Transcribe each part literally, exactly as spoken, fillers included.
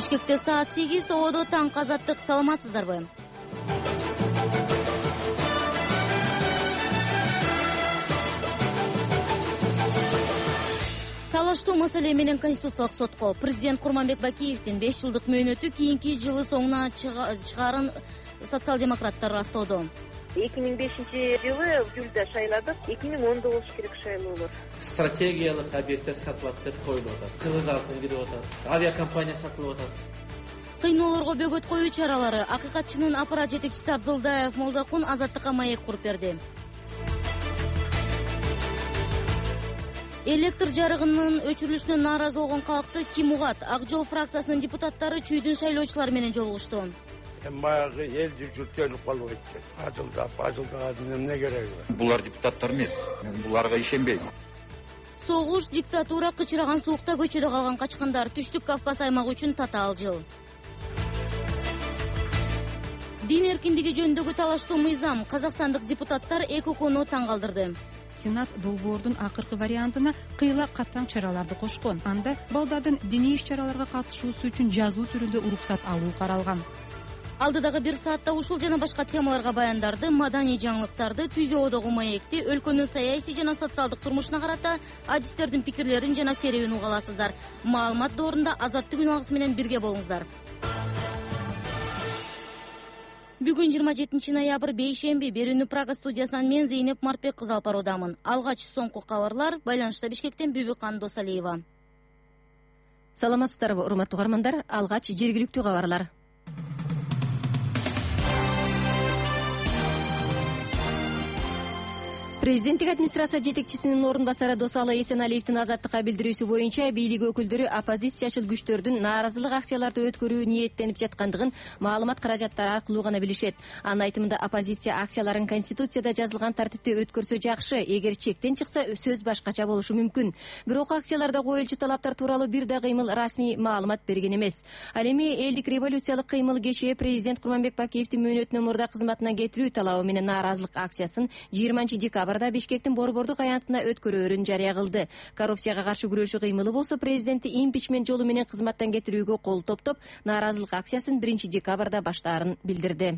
Бишкекте саат сегиз, Оодо таңкы азаттык. Саламатсыздарбы? Талаштуу маселе менен Конституциялык сотко президент Курманбек Бакиевдин беш жылдык мөөнөтү кийинки жылы соңуна чыгаарын социал-демократтар ырастоодо. эки миң бешинчи жылы июлда шайладык, эки миң онда болуш керек шайлоолор. Стратегиялык объекттер сатылат деп коюлуп атат. Кыргыз алтын кирип атат. Авиакомпания сатылып атат. Кыйноолорго бөгөт коюу чаралары. Акыйкатчынын аппарат жетекчиси Абдылдаев Молдокун азаттыкка маек куруп берди. Электр жарыгынын өчүрүлүшүнө нааразы болгон калкты ким угат? Ак жол фракциясынын депутаттары чүйдүн шайлоочулары менен жолугушту. Баягы эл жүрчүлүп калып кетти. Ажылдап, ажылдап эмне кереги бар? Булар депутаттар эмес. Мен буларга ишенбейм. Согуш, диктатура, кычыраган суукта көчөдө калган качкындар. Түштүк Кавказ аймагы үчүн татаал жыл. Дин эркиндиги жөнүндөгү талаштуу мыйзам. Казакстандык депутаттар эки укууну таң калтырды. Сенат долбоордун акыркы вариантына кыйла катаң чараларды кошкон. Анда балдардын диний иш-чараларга катышуусу үчүн жазуу түрүндө уруксат алуу каралган. Алдыдагы бир саатта ушул жана башка темаларга баяндарды, маданий жаңылыктарды, түзөөдөгү маекти, өлкөнүн саясий жана социалдык турмушуна карата адистердин пикирлерин жана серебин уга аласыздар. Маалымат доорунда Азаттык күн алгысы менен бирге болуңуздар. Бүгүн жыйырма жетинчи ноябрь бейшемби. Берүүнү Прага студиясынан мен Зейнеп Мартбек кызы алып баруудамын. Алгач соңку кабарлар. Байланышта Бишкектен Бүбүкан Досалиева. Саламатсыздарбы, урматтуу угармандар. Алгач жергиликтүү кабарлар. Президенттик администрация жетекчисинин орун басары Досалы Эсеналиевдин азаттыкка билдирүүсү боюнча бийлик өкүлдөрү оппозициячыл күчтөрдүн нааразылык акцияларды өткөрүү ниеттенип жаткандыгын маалымат каражаттары аркылуу гана билишет. Анын айтымында оппозиция акцияларын Конституцияда жазылган тартипте өткөрсө жакшы, эгер чектен чыкса сөз башкача болушу мүмкүн. Бирок акцияларда коюлчу талаптар тууралуу бир да кыймыл расмий маалымат берген эмес. Ал эми элдик революциялык кыймыл кеше президент Курманбек Бакиевдин мөөнөтүнө мурда кызматынан кетирүү талабы менен нааразылык акциясын жыйырманчы декабрда Бишкектин борбордук аянтына өткөрөөрүн жарыя кылды. Коррупцияга каршы күрөшүү кыймылы болсо президентти импичмент жолу менен кызматтан кетирүүгө кол топтоп, нааразылык акциясын биринчи декабрда баштаарын билдирди.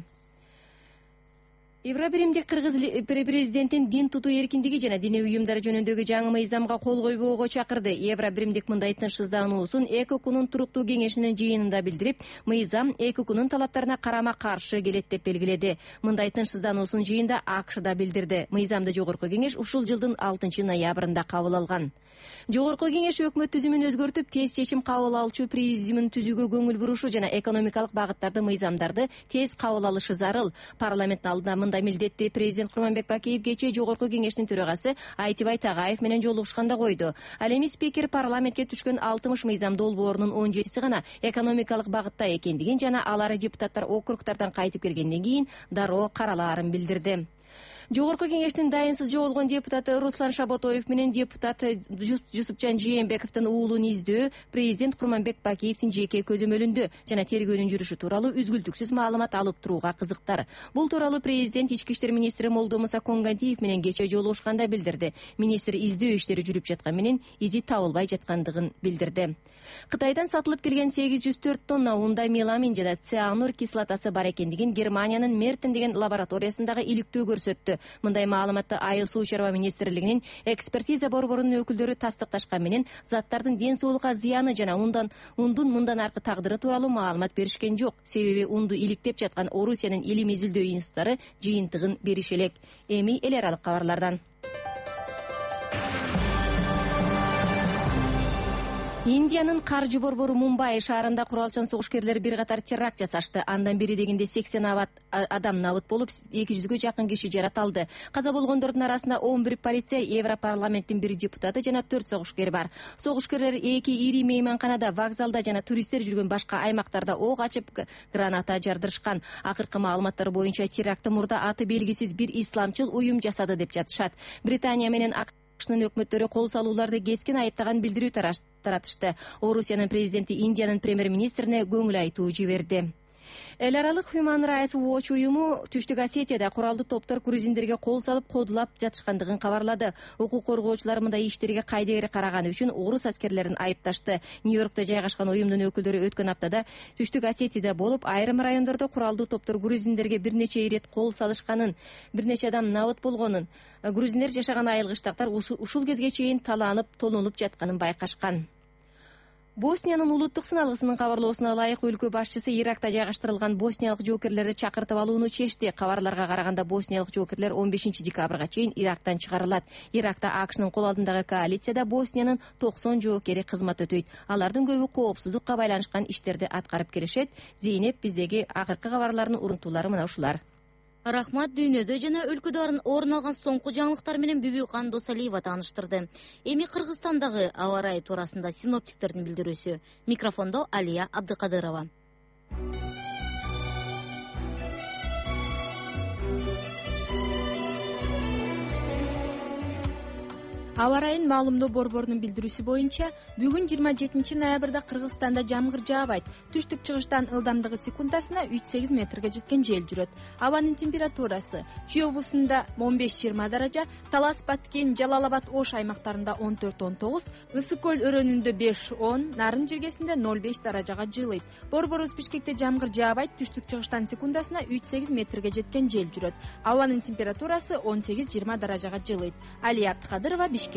Евробиримдик Кыргыз президентин дин тутуу эркиндиги жана диний уюмдар жөнүндөгү жаңы мыйзамга кол койбоого чакырды. Евробиримдик мындай тынчсыздануусун эки укунун туруктуу кеңешинин жыйынында билдирип, мыйзам эки укунун талаптарына карама каршы келет деп белгиледи. Мындай тынчсыздануусун жыйында АКШ да билдирди. Мыйзамды жогорку кеңеш ушул жылдын алтынчы ноябрында кабыл алган. Жогорку кеңеш өкмөт түзүмүн өзгөртүп, тез чечим кабыл алчу президиумун түзүүгө көңүл бурушу жана экономикалык багыттарды мыйзамдарды тез кабыл алышы зарыл. Парламенттин алдында мындай милдетти президент Курманбек Бакиев кечээ жогорку кеңештин төрагасы Айтибай Тагаев менен жолугушканда койду. Ал эми спикер парламентке түшкөн алтымыш мыйзам долбоорунун он жетиси гана экономикалык багытта экендигин жана алары депутаттар округтардан кайтып келгенден кийин дароо каралаарын билдирди. Жогорку кеңештин дайынсыз жоголгон депутаты Руслан Шаботоев менен депутат Жусупжан Жээнбековдун уулун издөө президент Курманбек Бакиевдин жеке көзөмөлүндө жана тергөөнүн жүрүшү тууралуу үзгүлтүксүз маалымат алып турууга кызыктар. Бул тууралуу президент ички иштер министри Молдомуса Конгантиев менен кечээ жолугушканда билдирди. Министр издөө иштери жүрүп жаткан менен изи табылбай жаткандыгын билдирди. Кытайдан сатылып келген сегиз жүз төрт тонна унда меламин жана цианур кислотасы бар экендигин Германиянын Мертен деген лабораториясындагы иликтөө көрсөттү. Мындай маалыматты Айыл суу чарба министрлигинин экспертиза борборунун өкүлдөрү тастыкташкан менен заттардын ден соолукка зыяны жана ундан ундун мындан аркы тагдыры тууралуу маалымат беришкен жок. Себеби унду иликтеп жаткан Орусиянын илим изилдөө институттары жыйынтыгын бериши элек. Эми эл аралык кабарлардан. Индиянын каржы борбору Мумбай шаарында куралчан согушкерлер бир катар теракт жасашты. Андан бири дегенде сексен адам набыт болуп, эки жүзгө жакын киши жаратылды. Каза болгондордун арасында он бир полиция, Европарламенттин бир депутаты жана төрт согушкер бар. Согушкерлер эки ири мейманканада, вокзалда жана туристтер жүргөн башка аймактарда ок ачып, граната жардырышкан. Акыркы маалыматтар боюнча терактты мурда аты белгисиз бир исламчыл уюм жасады деп жатышат. Британия менен Акшнын өкмөттөрү кол салууларды кескен айыптаган билдирүү таратышты. Орусиянын президенти Индиянын премьер-министрине көңүл айтуу жиберди. Эл аралык Human Rights Watch уюму Түштүк Осетияда куралдуу топтор грузиндерге кол салып кодулап жатышкандыгын кабарлады. Укук коргоочулар мындай иштерге кайдегер караганы үчүн орус аскерлерин айыпташты. Нью-Йоркто жайгашкан уюмдун өкүлдөрү өткөн аптада Түштүк Осетияда болуп, айрым райондордо куралдуу топтор грузиндерге бир нече ирет кол салышканын, бир нече адам набыт болгонун, грузиндер жашаган айыл кыштактар ушул кезге чейин таланып, тонолуп жатканын байкашкан. Босниянын улуттук сыналгысынын кабарлоосуна ылайык өлкө башчысы Иракта жайгаштырылган босниялык жоокерлерди чакыртып алууну чечти. Кабарларга караганда босниялык жоокерлер он бешинчи декабрга чейин Ирактан чыгарылат. Иракта АКШнын кол алдындагы коалицияда Босниянын токсон жоокери кызмат өтөйт. Алардын көбү коопсуздукка байланышкан иштерди аткарып келишет. Зейнеп, биздеги акыркы кабарлардын урунтуулары мына ушулар. Рахмат, дүйнөдө жана өлкөдө орун алган соңку жаңылыктар менен Бүбүкан Досалиева тааныштырды. Эми Кыргызстандагы аба ырайы туурасында синоптиктердин билдирүүсү. Микрофондо Алия Абдыкадырова. Аба ырайын маалымдоо борборунун билдирүүсү боюнча, бүгүн жыйырма жетинчи ноябрда Кыргызстанда жамгыр жаабайт. Түштүк чыгыштан ылдамдыгы секундасына үч сегиз метрге жеткен жел жүрөт. Абанын температурасы Чүй облусунда он беш жыйырма даража, Талас, Баткен, Жалал Абад, Ош аймактарында он төрт он тогуз, Ысык көл өрөөнүндө беш он, Нарын жергесинде ноль беш даражага жылыйт. Борборубуз Бишкекте жамгыр жаабайт, түштүк чыгыштан секундасына үч сегиз метрге жеткен жел жүрөт. Абанын температурасы он сегиз жыйырма даражага жылыйт. Алия Абдыкадырова, Бишкек.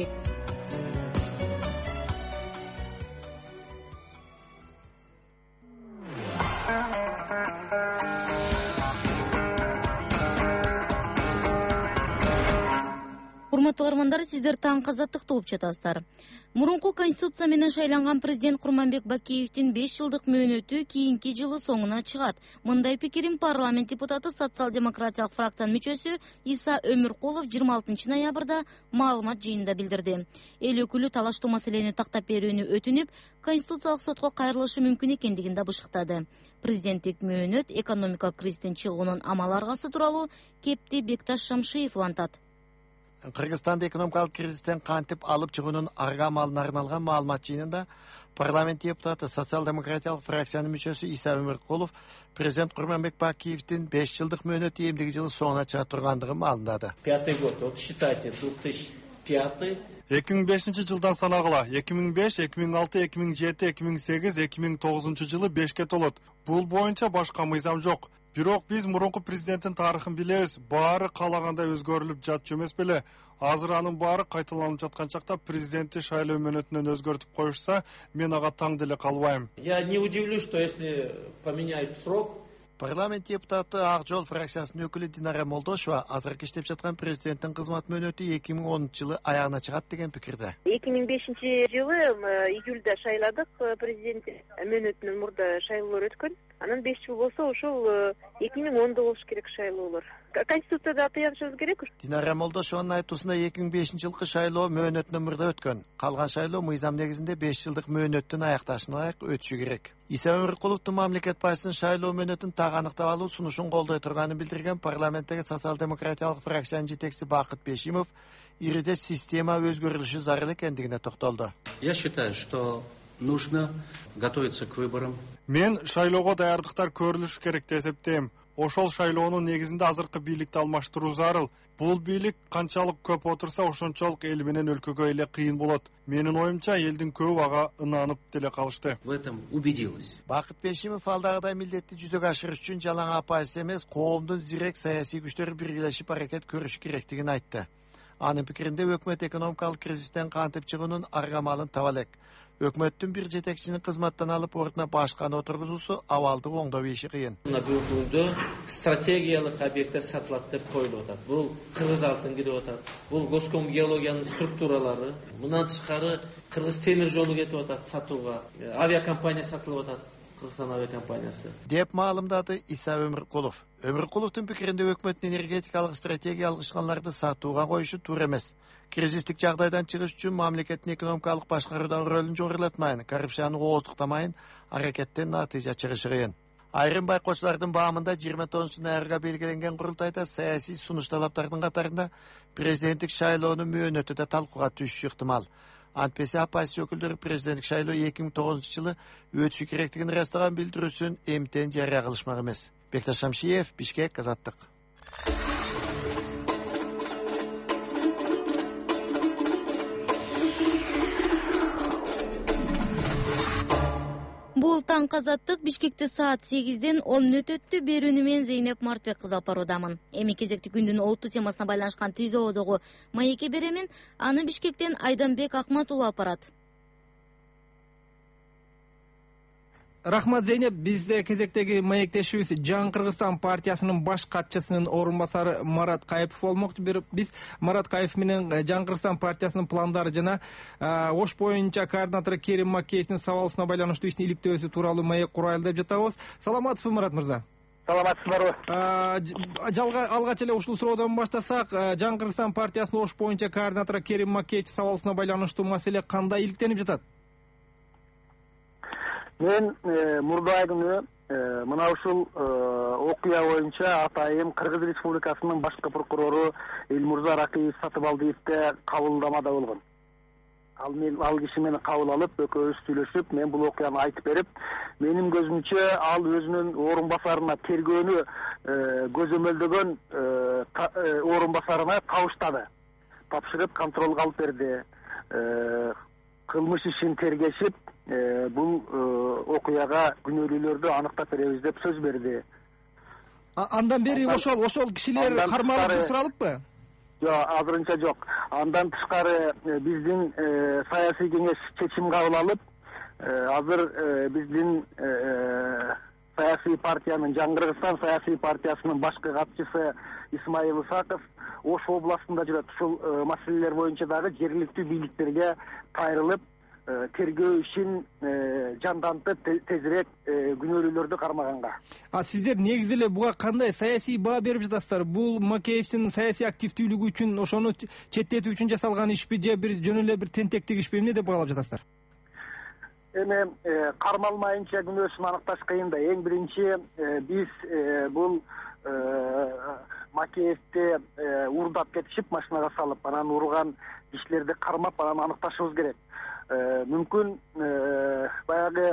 Урматтуу угармандар, сиздер таң казаттыкты угуп жатасыздар. Мурунку конституция менен шайланган президент Курманбек Бакиевдин беш жылдык мөөнөтү кийинки жылы соңуна чыгат. Мындай пикирин парламент депутаты социал-демократиялык фракциянын мүчөсү Иса Өмүркулов жыйырма алтынчы ноябрда маалымат жыйынында билдирди. Эл өкүлү талаштуу маселени тактап берүүнү өтүнүп, конституциялык сотко кайрылышы мүмкүн экендигин да бышыктады. Президенттик мөөнөт экономикалык кризистин чыгуунун амал аргасы тууралуу кепти Бекташ Шамшиев улантат. Кыргызстанда экономикалык кризистен кантип алып чыгуунун арга амалына арналган маалымат жыйынында парламент депутаты социал-демократиялык фракциянын мүчөсү Иса Өмүркулов президент Курманбек Бакиевдин беш жылдык мөөнөтү эмдиги жылы соңуна чыга тургандыгын маалымдады. Пятый год, вот считайте, две тысячи пятый. эки миң бешинчи жылдан санагыла эки миң беш, эки миң алты, эки миң жети, эки миң сегиз, эки миң тогузунчу жылы бешке толот. Бул боюнча башка мыйзам жок. Бирок биз мурунку президенттин тарыхын билебиз. Баары каалагандай өзгөрүлүп жатчу эмес беле? Азыр анын баары кайталанып жаткан чакта президентти шайлоо мөөнөтүнөн өзгөртүп коюшса, мен ага таң деле калбайм. Я не удивлюсь, что если поменяют срок. Парламент депутаты Ак Жол фракциясынын өкүлү Динара Молдошева азыркы иштеп жаткан президенттин кызмат мөөнөтү эки миң онунчу жылы аягына чыгат деген пикирде. эки миң бешинчи жылы июльда шайладык, президент мөөнөтүнөн мурда шайлоолор өткөн. Анан беш жыл болсо ошол эки миң онда болуш керек шайлоолор. Конституцияда аты язышыбыз керек. Динара Молдошеванын айтуусунда эки миң бешинчи жылкы шайлоо мөөнөтүнөн мурда өткөн. Калган шайлоо мыйзам негизинде беш жылдык мөөнөттүн аякташына ылайык өтүшү керек. Иса Өмүркуловдун мамлекет башчысынын шайлоо мөөнөтүн так аныктап алуу сунушун колдой турганын билдирген парламенттеги социал-демократиялык фракциянын жетекчиси Бакыт Бешимов ириде система өзгөрүлүшү зарыл экендигине токтолду. Я считаю, что нужно готовиться к выборам. Мен шайлоого даярдыктар көрүлүшү керек деп эсептейм. Ошол шайлоонун негизинде азыркы бийликти алмаштыруу зарыл. Бул бийлик канчалык көп отурса, ошончолук эл менен өлкөгө эле кыйын болот. Менин оюмча, элдин көбү ага ынанып деле калышты. В этом убедилась. Бакыт Бешимов алдагыдай милдетти жүзөгө ашырыш үчүн жалаң оппозиция эмес, коомдун зирек саясий күчтөрү биргелешип аракет көрүш керектигин айтты. Анын пикиринде өкмөт экономикалык кризистен кантип чыгуунун аргамалын таба элек. Өкмөттүн бир жетекчини кызматтан алып ордуна башканы отургузуусу абалды оңдоо иши кыйын. Мына бул күндө стратегиялык объекттер сатылат деп коюлуп атат. Бул Кыргыз алтын кирип атат. Бул Госком геологиянын структуралары. Мындан тышкары Кыргыз темир жолу кетип атат сатууга. Авиакомпания сатылып атат. Кыргызстан авиакомпаниясы. Деп маалымдады Иса Өмүркулов. Өмүркуловдун пикиринде өкмөттүн энергетикалык стратегиялык ишканаларды сатууга коюшу туура эмес. Кризистик жагдайдан чыгыш үчүн мамлекеттин экономикалык башкаруудагы рөлүн жогорулатмайын, коррупцияны ооздуктамайын, аракеттен натыйжа чыгышы кыйын. Айрым байкоочулардын баамында жыйырма тогузунчу ноябрга белгиленген курултайда саясий сунуш талаптардын катарында президенттик шайлоонун мөөнөтү да талкууга түшүшү ыктымал. антпесе оппозиция өкүлдөрү президенттик шайлоо эки миң тогузунчу жылы өтүшү керектигин ырастаган билдирүүсүн эмтен жарыя кылышмак эмес. Бекташ Шамшиев, Бишкек, Азаттык. Бул таң Азаттык. Бишкекте саат сегизден он мүнөт өттү. Берүүнү мен Зейнеп Мартбек кызы алып баруудамын. Эми кезекти күндүн олуттуу темасына байланышкан Түзө одогу маекке беремин. Аны Бишкектен Айданбек Акмат уулу алып барат. Рахмат, Зейнеп. Бизде кезектеги маектешибиз Жаңы Кыргызстан партиясынын баш катчысынын орун басары Марат Кайыпов болмокчу. Биз Марат Кайыпов менен Жаңы Кыргызстан партиясынын пландары жана Ош боюнча координатору Керим Макеевдин сабалысына байланыштуу иштин иликтөөсү тууралуу маек курайлы деп жатабыз. Саламатсызбы, Марат мырза? Саламатсызбарбы? Жалга алгач эле ушул суроодон баштасак, Жаңы Кыргызстан партиясынын Ош боюнча координатору Керим Макеевдин сабалысына байланыштуу маселе кандай иликтенип жатат? Мен мурда айгүнү мына ушул окуя боюнча атайын Кыргыз Республикасынын башкы прокурору Элмурза Ракиев Сатыбалдиевке кабылдамада болгон. Ал мен ал киши мени кабыл алып, экөөбүз сүйлөшүп, мен бул окуяны айтып берип, менин көзүмчө ал өзүнүн орун басарына тергөөнү көзөмөлдөгөн орун басарына табыштады. Тапшырып контролго алып берди. Кылмыш ишин тергешип, бул окуяга күнөөлүүлөрдү аныктап беребиз деп сөз берди. Андан бери ошол ошол кишилер кармалып суралыппы? Жок, азырынча жок. Андан тышкары биздин саясий кеңеш чечим кабыл алып, азыр биздин саясий партиянын Жаңы Кыргызстан саясий партиясынын башкы катчысы Исмаил Исаков Ош областында жүрөт. Ушул маселелер боюнча дагы жергиликтүү бийликтерге кайрылып, тергөө ишин жандантып, тезирээк күнөөлүүлөрдү кармаганга. А сиздер негизи эле буга кандай саясий баа берип жатасыздар? Бул Макеевдин саясий активдүүлүгү үчүн, ошону четтетүү үчүн жасалган ишпи же бир жөн эле бир тентектик ишпи, эмне деп баалап жатасыздар? Эми кармалмайынча күнөөсүн аныкташ кыйын да. Эң биринчи биз бул Макеевди уурдап кетишип, машинага салып, анан урган кишилерди кармап, анан аныкташыбыз керек. Мүмкүн баягы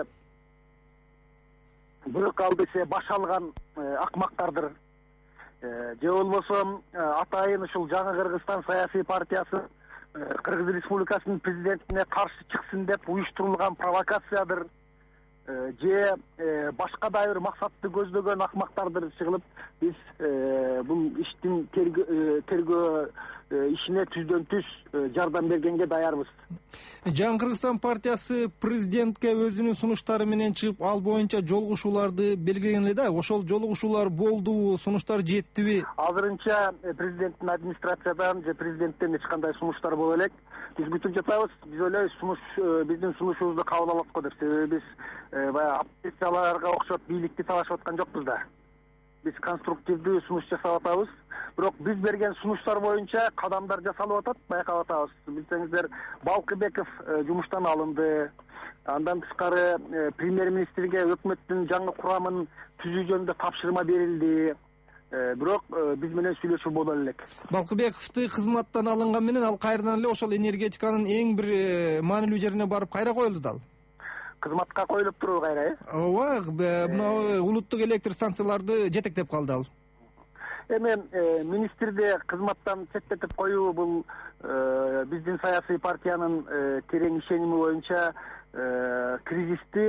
бирок ал десе баш алган акмактардыр. Же болбосо атайын ушул Жаңы Кыргызстан саясий партиясы Кыргыз Республикасынын президентине каршы чыксын деп уюштурулган провокациядыр. Же башка да бир максатты көздөгөн акмактардыр чыгылып, биз бул иштин тергөө ишине түздөн түз жардам бергенге даярбыз. Жаңы Кыргызстан партиясы президентке өзүнүн сунуштары менен чыгып, ал боюнча жолугушууларды белгилеген эле да. Ошол жолугушуулар болдубу, сунуштар жеттиби? Азырынча президенттин администрациядан же президенттен эч кандай сунуштар боло элек. Биз күтүп жатабыз. Биз ойлойбуз, сунуш биздин сунушубузду кабыл алат го деп. Себеби биз баягы оппозицияларга окшоп бийликти талашып аткан жокпуз да. Биз конструктивдүү сунуш жасап атабыз. Бирок биз берген сунуштар боюнча кадамдар жасалып атат, байкап атабыз. Билсеңиздер, Балкыбеков жумуштан алынды. Андан тышкары премьер-министрге өкмөттүн жаңы курамын түзүү жөнүндө тапшырма берилди. Бирок биз менен сүйлөшүү боло элек. Балкыбековду кызматтан алынган менен ал кайрадан эле ошол энергетиканын эң бир маанилүү жерине барып кайра коюлду да ал. Кызматка коюлуп туруп кайра, э? Ооба, мына улуттук электр станцияларды жетектеп калды ал. Эми министрди кызматтан четтетип коюу бул биздин саясий партиянын терең ишеними боюнча кризисти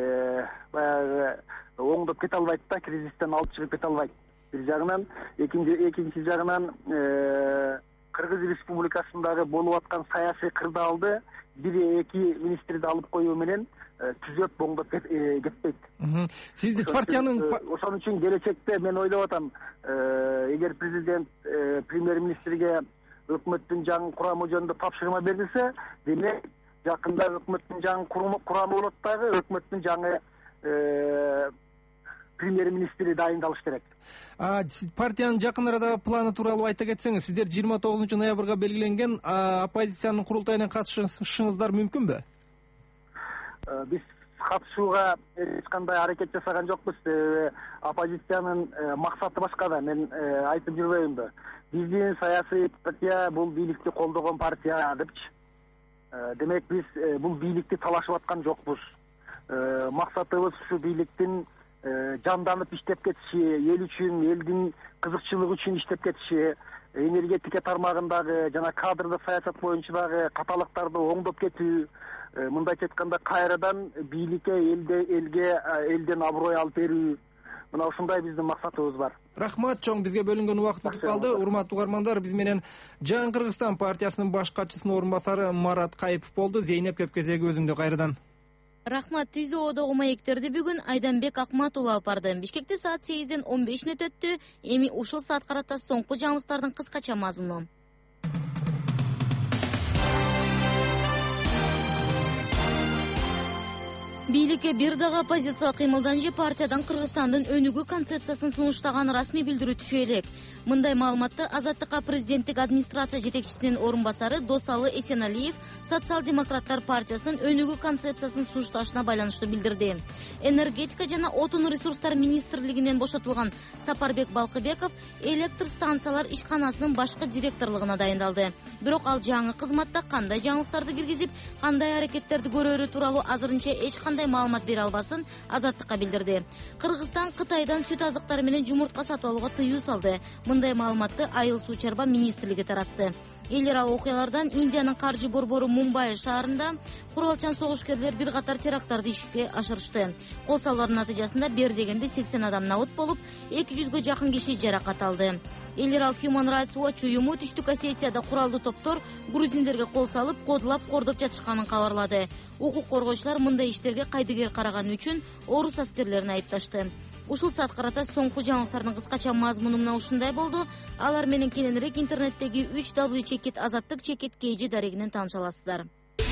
баягы оңдоп кете албайт да, кризистен алып чыгып кете албайт. Бир жагынан, экинчи жагынан Кыргыз Республикасындагы болуп аткан саясий кырдаалды бир эки министрди алып коюу менен түзөп оңдоп кетпейт. Сиздин партиянын ошон үчүн келечекте мен ойлоп атам, эгер президент премьер-министрге өкмөттүн жаңы курамы жөнүндө тапшырма берилсе, демек жакында өкмөттүн жаңы курамы болот дагы, өкмөттүн жаңы премьер-министри дайындалыш керек. Партиянын жакын арадагы планы тууралуу айта кетсеңиз, сиздер жыйырма тогузунчу ноябрга белгиленген оппозициянын курултайына катышышыңыздар мүмкүнбү? Биз катышууга эч кандай аракет жасаган жокпуз. Оппозициянын максаты башка да, мен айтып жүрбөйүмбү. Биздин саясий партия бул бийликти колдогон партия депчи. демек биз бул бийликти талашып аткан жокпуз. Максатыбыз ушу бийликтин жанданып иштеп кетиши, эл үчүн, элдин кызыкчылыгы үчүн иштеп кетиши, энергетика тармагындагы жана кадрдык саясат боюнча дагы каталыктарды оңдоп кетүү, мындайча айтканда кайрадан бийликке, элде элге элден аброй алып берүү, мына ушундай биздин максатыбыз бар. Рахмат чоң, бизге бөлүнгөн убакыт бүтүп калды. Урматтуу угармандар, биз менен Жаңы Кыргызстан партиясынын баш катчысынын орун басары Марат Кайыпов болду. Зейнеп Кепкезеги өзүңдө кайрадан. Рахмат. Түзүү одогу маектерди бүгүн Айданбек Акмат уулу алып барды. Бишкекте саат сегизден он беш мүнөт өттү. Эми ушул саат карата соңку жаңылыктардын кыскача мазмуну. Бийликке бир дагы оппозициялык кыймылдан же партиядан Кыргызстандын өнүгүү концепциясын сунуштаган расмий билдирүү түшө элек. Мындай маалыматты Азаттыкка президенттик администрация жетекчисинин орун басары Досалы Эсеналиев Социал-демократтар партиясынын өнүгүү концепциясын сунушташына байланыштуу билдирди. Энергетика жана отун ресурстар министрлигинен бошотулган Сапарбек Балкыбеков электр станциялар ишканасынын башкы директорлугуна дайындалды. Бирок ал жаңы кызматта кандай жаңылыктарды киргизип, кандай аракеттерди көрөрү тууралуу азырынча эч кандай маалымат бере албасын Азаттыкка билдирди. Кыргызстан Кытайдан сүт азыктары менен жумуртка сатып алууга тыюу салды. Мындай маалыматты Айыл суу чарба министрлиги таратты. Эл аралык окуялардан Индиянын каржы борбору Мумбай шаарында куралчан согушкерлер бир катар теракттарды ишке ашырышты. Кол салуулардын натыйжасында бир дегенде сексен адам набыт болуп, эки жүзгө жакын киши жаракат алды. Эл аралык Human Rights Watch уюму Түштүк Осетияда куралдуу топтор грузиндерге кол салып, кодулап, кордоп жатышканын кабарлады. Укук коргоочулар мындай иштерге кайдыгер караганы үчүн орус аскерлерин айыпташты. Ушул саат карата соңку жаңылыктардын кыскача мазмуну мына ушундай болду. Алар менен кененирээк интернеттеги үч дабл ю чекит азаттык чекит kg дарегинен тааныша аласыздар.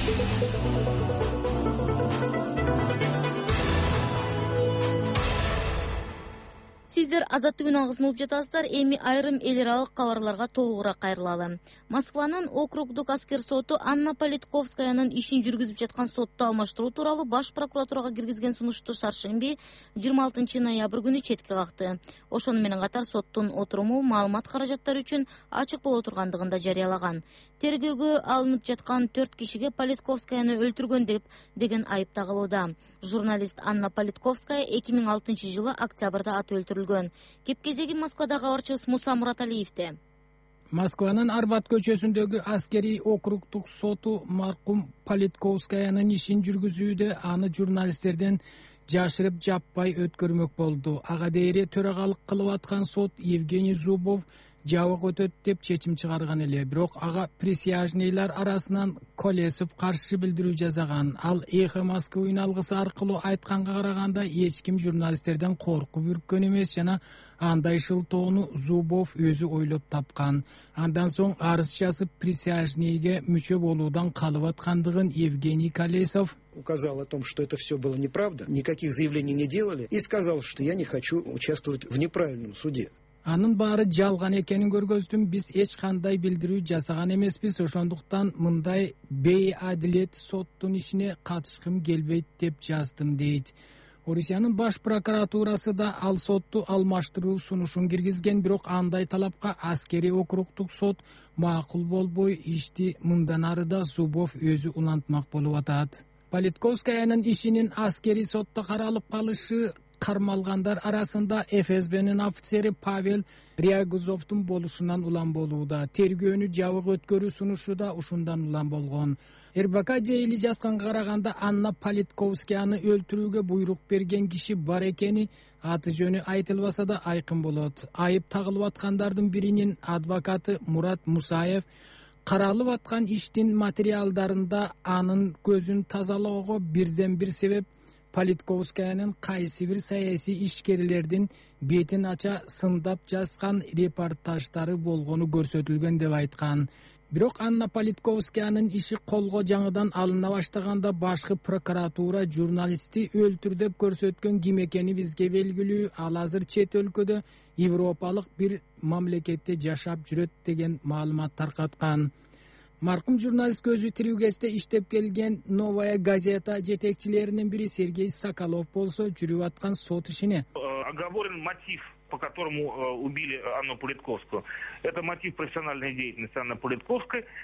Сиздер Азаттык үн алгысын угуп жатасыздар. Эми айрым эл аралык кабарларга толугураак кайрылалы. Москванын округдук аскер соту Анна Политковскаянын ишин жүргүзүп жаткан сотто алмаштыруу тууралуу баш прокуратурага киргизген сунушту шаршемби жыйырма алтынчы ноябрь күнү четке какты. Ошону менен катар соттун отуруму маалымат каражаттары үчүн ачык боло тургандыгын да жарыялаган. Тергөөгө алынып жаткан төрт кишиге Политковскаяны өлтүргөн деп деген айып тагылууда. Журналист Анна Политковская эки миң алтынчы жылы октябрда аты өлтүрүлгөн. Кепкезеги Москвадагы кабарчыбыз Муса Мураталиевде. Москванын Арбат көчөсүндөгү аскерий округдук соту маркум Политковскаянын ишин жүргүзүүдө аны журналисттерден жашырып жаппай өткөрмөк болду. Ага дейре төрагалык кылып аткан сот Евгений Зубов жабык өтөт деп чечим чыгарган эле. Бирок ага присяжныйлар арасынан Колесов каршы билдирүү жасаган. Ал Эхо Москвы үн алгысы аркылуу айтканга караганда эч ким журналисттерден коркуп үрккөн эмес жана андай шылтоону Зубов өзү ойлоп тапкан. Андан соң арыз жазып присяжныйге мүчө болуудан калып аткандыгын Евгений Колесов указал о том, что это все было неправда, никаких заявлений не делали, и сказал, что я не хочу участвовать в неправильном суде. Анын баары жалган экенин көргөздүм, биз эч кандай билдирүү жасаган эмеспиз, ошондуктан мындай бейадилет соттун ишине катышкым келбейт деп жаздым, дейт. Орусиянын баш прокуратурасы да ал сотту алмаштыруу сунушун киргизген, бирок андай талапка аскерий округдук сот макул болбой, ишти мындан ары да Зубов өзү улантмак болуп атат. Политковскаянын ишинин аскерий сотто каралып калышы кармалгандар арасында эф эс бнин офицери Павел Рягузовдун болушунан улам болууда. Тергөөнү жабык өткөрүү сунушу да ушундан улам болгон. эр бэ ка жейли жазганга караганда Анна Политковскаяны өлтүрүүгө буйрук берген киши бар экени аты жөнү айтылбаса да айкын болот. Айып тагылып аткандардын биринин адвокаты Мурат Мусаев каралып аткан иштин материалдарында анын көзүн тазалоого бирден бир себеп Политковскаянын кайсы бир саясий ишкерлердин бетин ача сындап жазган репортаждары болгону көрсөтүлгөн деп айткан. Бирок Анна Политковскаянын иши колго жаңыдан алына баштаганда башкы прокуратура журналистти өлтүр деп көрсөткөн ким экени бизге белгилүү. Ал азыр чет өлкөдө европалык бир мамлекетте жашап жүрөт деген маалымат таркаткан. Маркум журналист көзү тирүү кезде иштеп келген Новая газета жетекчилеринин бири Сергей Соколов болсо жүрүп аткан сот ишине оговорен мотив, по которому убили Анну Политковскую. Это мотив профессиональной деятельности Анны Политковской.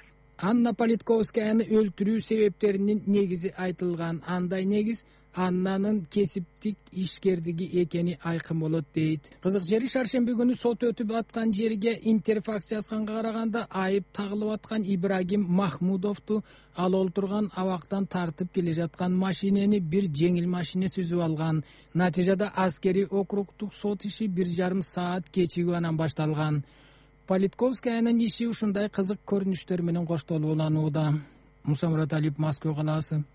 Анна Политковскаяны өлтүрүү себептеринин негизи айтылган. Андай негиз Аннанын кесиптик ишкердиги экени айкын болот дейт. Кызык жери шаршемби күнү сот өтүп аткан жерге Интерфакс жазганга караганда айып тагылып аткан Ибрагим Махмудовду ал олтурган абактан тартып келе жаткан машинени бир жеңил машине сүзүп алган. Натыйжада аскери округдук сот иши бир жарым саат кечигип анан башталган. Политковскаянын иши ушундай кызык көрүнүштөр менен коштолууланууда. Муса Мураталиев, Москва калаасы.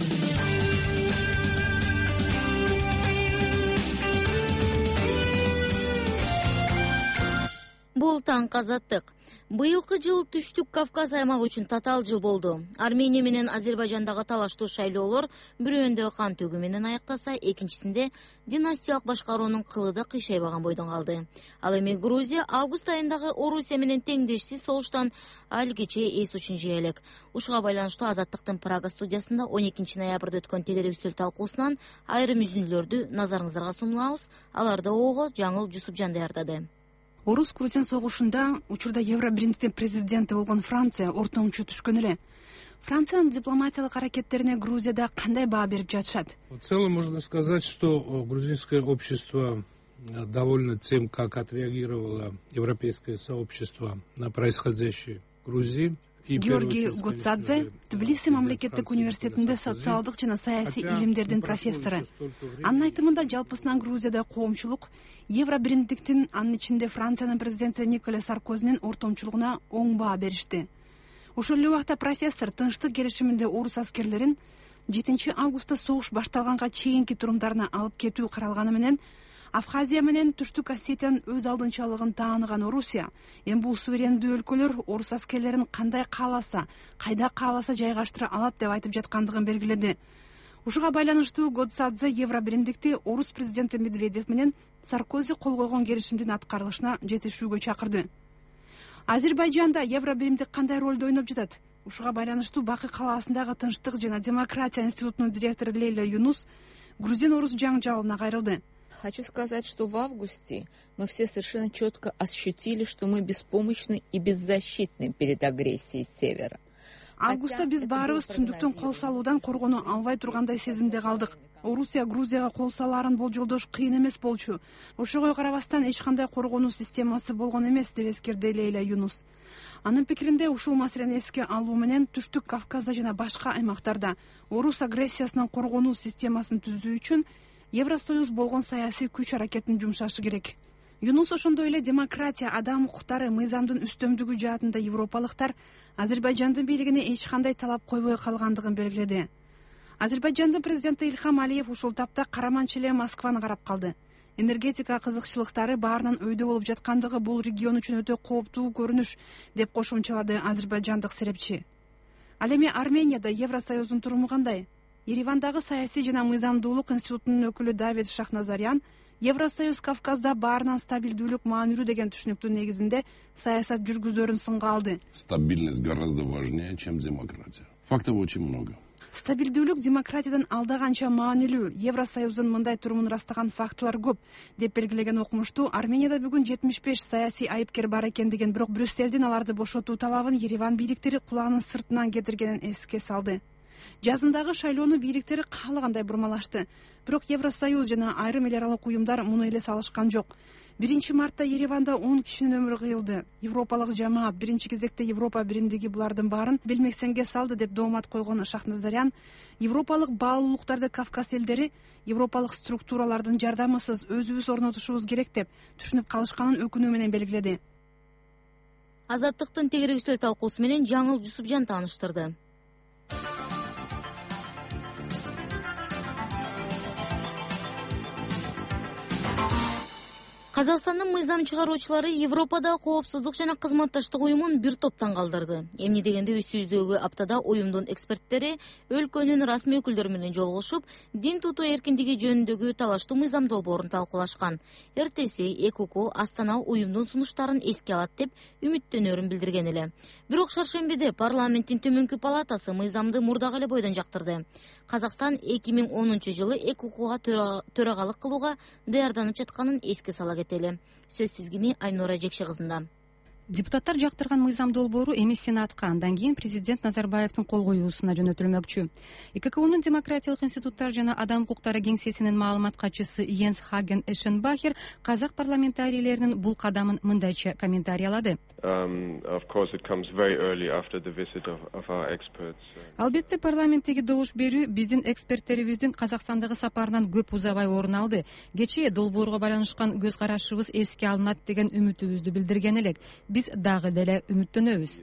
Бул таң казаттык. Быйылкы жыл Түштүк Кавказ аймагы үчүн татаал жыл болду. Армения менен Азербайжандагы талаштуу шайлоолор бирөөндө кан төгүү менен аяктаса, экинчисинде династиялык башкаруунун кылы да кыйшайбаган бойдон калды. Ал эми Грузия август айындагы Орусия менен теңдешсиз согуштан алгече эс учун жыя элек. Ушуга байланыштуу Азаттыктын Прага студиясында он экинчи ноябрда өткөн тегеректүү талкуусунан айрым үзүндүлөрдү назарыңыздарга сунабыз. Аларды ого Жаңыл Жусупжан даярдады. Орус-Грузин согушунда учурда Евробиримдиктин президенти болгон Франция ортомчу түшкөн эле. Франциянын дипломатиялык аракеттерине Грузияда кандай баа берип жатышат? В целом можно сказать, что грузинское общество довольно тем, как отреагировало европейское сообщество на происходящее в Грузии. Георгий Гоцадзе Тбилиси мамлекеттик университетинде социалдык жана саясий илимдердин профессору. Анын айтымында жалпысынан Грузияда коомчулук Евробиримдиктин, анын ичинде Франциянын президенти Николя Саркозинин ортомчулугуна оң баа беришти. Ошол эле убакта профессор тынчтык келишиминде орус аскерлерин жетинчи августта согуш башталганга чейинки турумдарына алып кетүү каралганы менен Абхазия менен Түштүк Осетиянын өз алдынчалыгын тааныган Орусия эми бул суверендүү өлкөлөр орус аскерлерин кандай кааласа, кайда кааласа жайгаштыра алат деп айтып жаткандыгын белгиледи. Ушуга байланыштуу Гоцадзе Евробиримдикти орус президенти Медведев менен Саркози кол койгон келишимдин аткарылышына жетишүүгө чакырды. Азербайжанда Евробиримдик кандай ролду ойноп жатат? Ушуга байланыштуу Бакы калаасындагы Тынчтык жана демократия институтунун директору Лейла Юнус грузин-орус жаңжалына кайрылды. Хочу сказать, что в августе мы все совершенно четко ощутили, что мы беспомощны и беззащитны перед агрессией с севера. Августта биз баарыбыз түндүктөн кол салуудан коргоно албай тургандай сезимде калдык. Орусия Грузияга кол салаарын болжолдош кыйын эмес болчу. Ошого карабастан эч кандай коргонуу системасы болгон эмес деп эскерди Лейла Юнус. Анын пикиринде ушул маселени эске алуу менен Түштүк Кавказда жана башка аймактарда орус агрессиясынан коргонуу системасын түзүү үчүн Евросоюз болгон саясий күч аракетин жумшашы керек. Юнус ошондой эле демократия, адам укуктары, мыйзамдын үстөмдүгү жаатында европалыктар Азербайжандын бийлигине эч кандай талап койбой калгандыгын белгиледи. Азербайжандын президенти Ильхам Алиев ушул тапта караманча эле Москваны карап калды. Энергетика кызыкчылыктары баарынан өйдө болуп жаткандыгы бул регион үчүн өтө кооптуу көрүнүш деп кошумчалады азербайжандык серепчи. Ал эми Арменияда Евросоюздун туруму кандай? Еревандагы саясий жана мыйзамдуулук институтунун өкүлү Давид Шахназарян Евросоюз Кавказда баарынан стабилдүүлүк маанилүү деген түшүнүктүн негизинде саясат жүргүзөрүн сынга алды. Стабильность гораздо важнее, чем демократия. Фактов очень много. Стабилдүүлүк демократиядан алда канча маанилүү, Евросоюздун мындай турумун ырастаган фактылар көп деп белгилеген окумуштуу Арменияда бүгүн жетимиш беш саясий айыпкер бар экендигин, бирок Брюссельдин аларды бошотуу талабын Ереван бийликтери кулагынын сыртынан кетиргенин эске салды. Жазындагы шайлоону бийликтери каалагандай бурмалашты. Бирок Евросоюз жана айрым эл аралык уюмдар муну эле салышкан жок. биринчи мартта Ереванда он кишинин өмүрү кыйылды. Европалык жамаат биринчи кезекте Европа биримдиги булардын баарын белмексенге салды деп доомат койгон Шахназарян, европалык баалуулуктарды Кавказ элдери европалык структуралардын жардамысыз өзүбүз орнотушубуз керек деп түшүнүп калышканын өкүнүү менен белгиледи. Азаттыктын тегеректүү талкуусу менен Жаңыл Жусупжан тааныштырды. Казакстандын мыйзам чыгаруучулары Европада коопсуздук жана кызматташтык уюмун бир топтан калдырды. Эмне дегенде үстүбүздөгү аптада уюмдун эксперттери өлкөнүн расмий өкүлдөрү менен жолугушуп, дин тутуу эркиндиги жөнүндөгү талаштуу мыйзам долбоорун талкуулашкан. Эртеси ЭКУК Астана уюмдун сунуштарын эске алат деп үмүттөнөрүн билдирген эле. Бирок шаршембиде парламенттин төмөнкү палатасы мыйзамды мурдагы эле бойдон жактырды. Казакстан эки миң онунчу жылы ЭКУКга төрагалык кылууга даярданып жатканын эске сала кетели. Сөз тизгини Айнура Жекше кызында. депутаттар жактырган мыйзам долбоору эми сенатка, андан кийин президент Назарбаевдин кол коюусуна жөнөтүлмөкчү. ИККУнун демократиялык институттар жана адам укуктары кеңсесинин маалымат катчысы Йенс Хаген Эшенбахер казак парламентарийлеринин бул кадамын мындайча комментариялады. Албетте парламенттеги добуш берүү биздин эксперттерибиздин Казакстандагы сапарынан көп узабай орун алды. Кечээ долбоорго байланышкан көз карашыбыз эске алынат деген үмүтүбүздү билдирген элек. Биз дагы деле үмүттөнөбүз.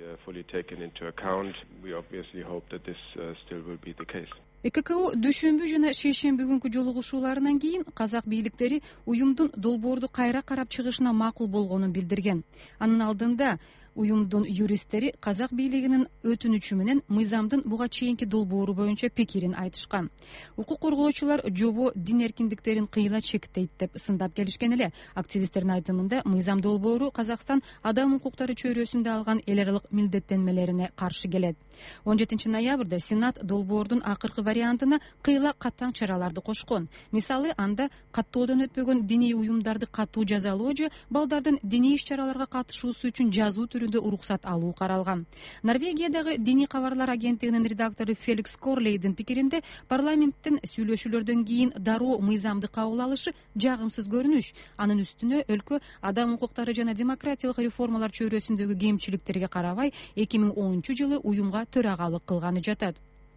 ИККУ дүйшөмбү жана шейшемби күнкү жолугушууларынан кийин казак бийликтери уюмдун долбоорду кайра карап чыгышына макул болгонун билдирген. Анын алдында уюмдун юристтери казак бийлигинин өтүнүчү менен мыйзамдын буга чейинки долбоору боюнча пикирин айтышкан. Укук коргоочулар жобо дин эркиндиктерин кыйла чектейт деп сындап келишкен эле. Активисттердин айтымында мыйзам долбоору Казакстан адам укуктары чөйрөсүндө алган эл аралык милдеттенмелерине каршы келет. он жетинчи ноябрда Сенат долбоордун акыркы вариантына кыйла катаң чараларды кошкон. Мисалы, анда каттоодон өтпөгөн диний уюмдарды катуу жазалоо же балдардын диний иш-чараларга катышуусу үчүн жазуу түрүндө уруксат алуу каралган. Норвегиядагы диний кабарлар агенттигинин редактору Феликс Корлейдин пикиринде парламенттин сүйлөшүүлөрдөн кийин дароо мыйзамды кабыл алышы жагымсыз көрүнүш. Анын үстүнө өлкө адам укуктары жана демократиялык реформалар чөйрөсүндөгү кемчиликтерге карабай эки миң онунчу жылы уюмга төрагалык кылганы жатат.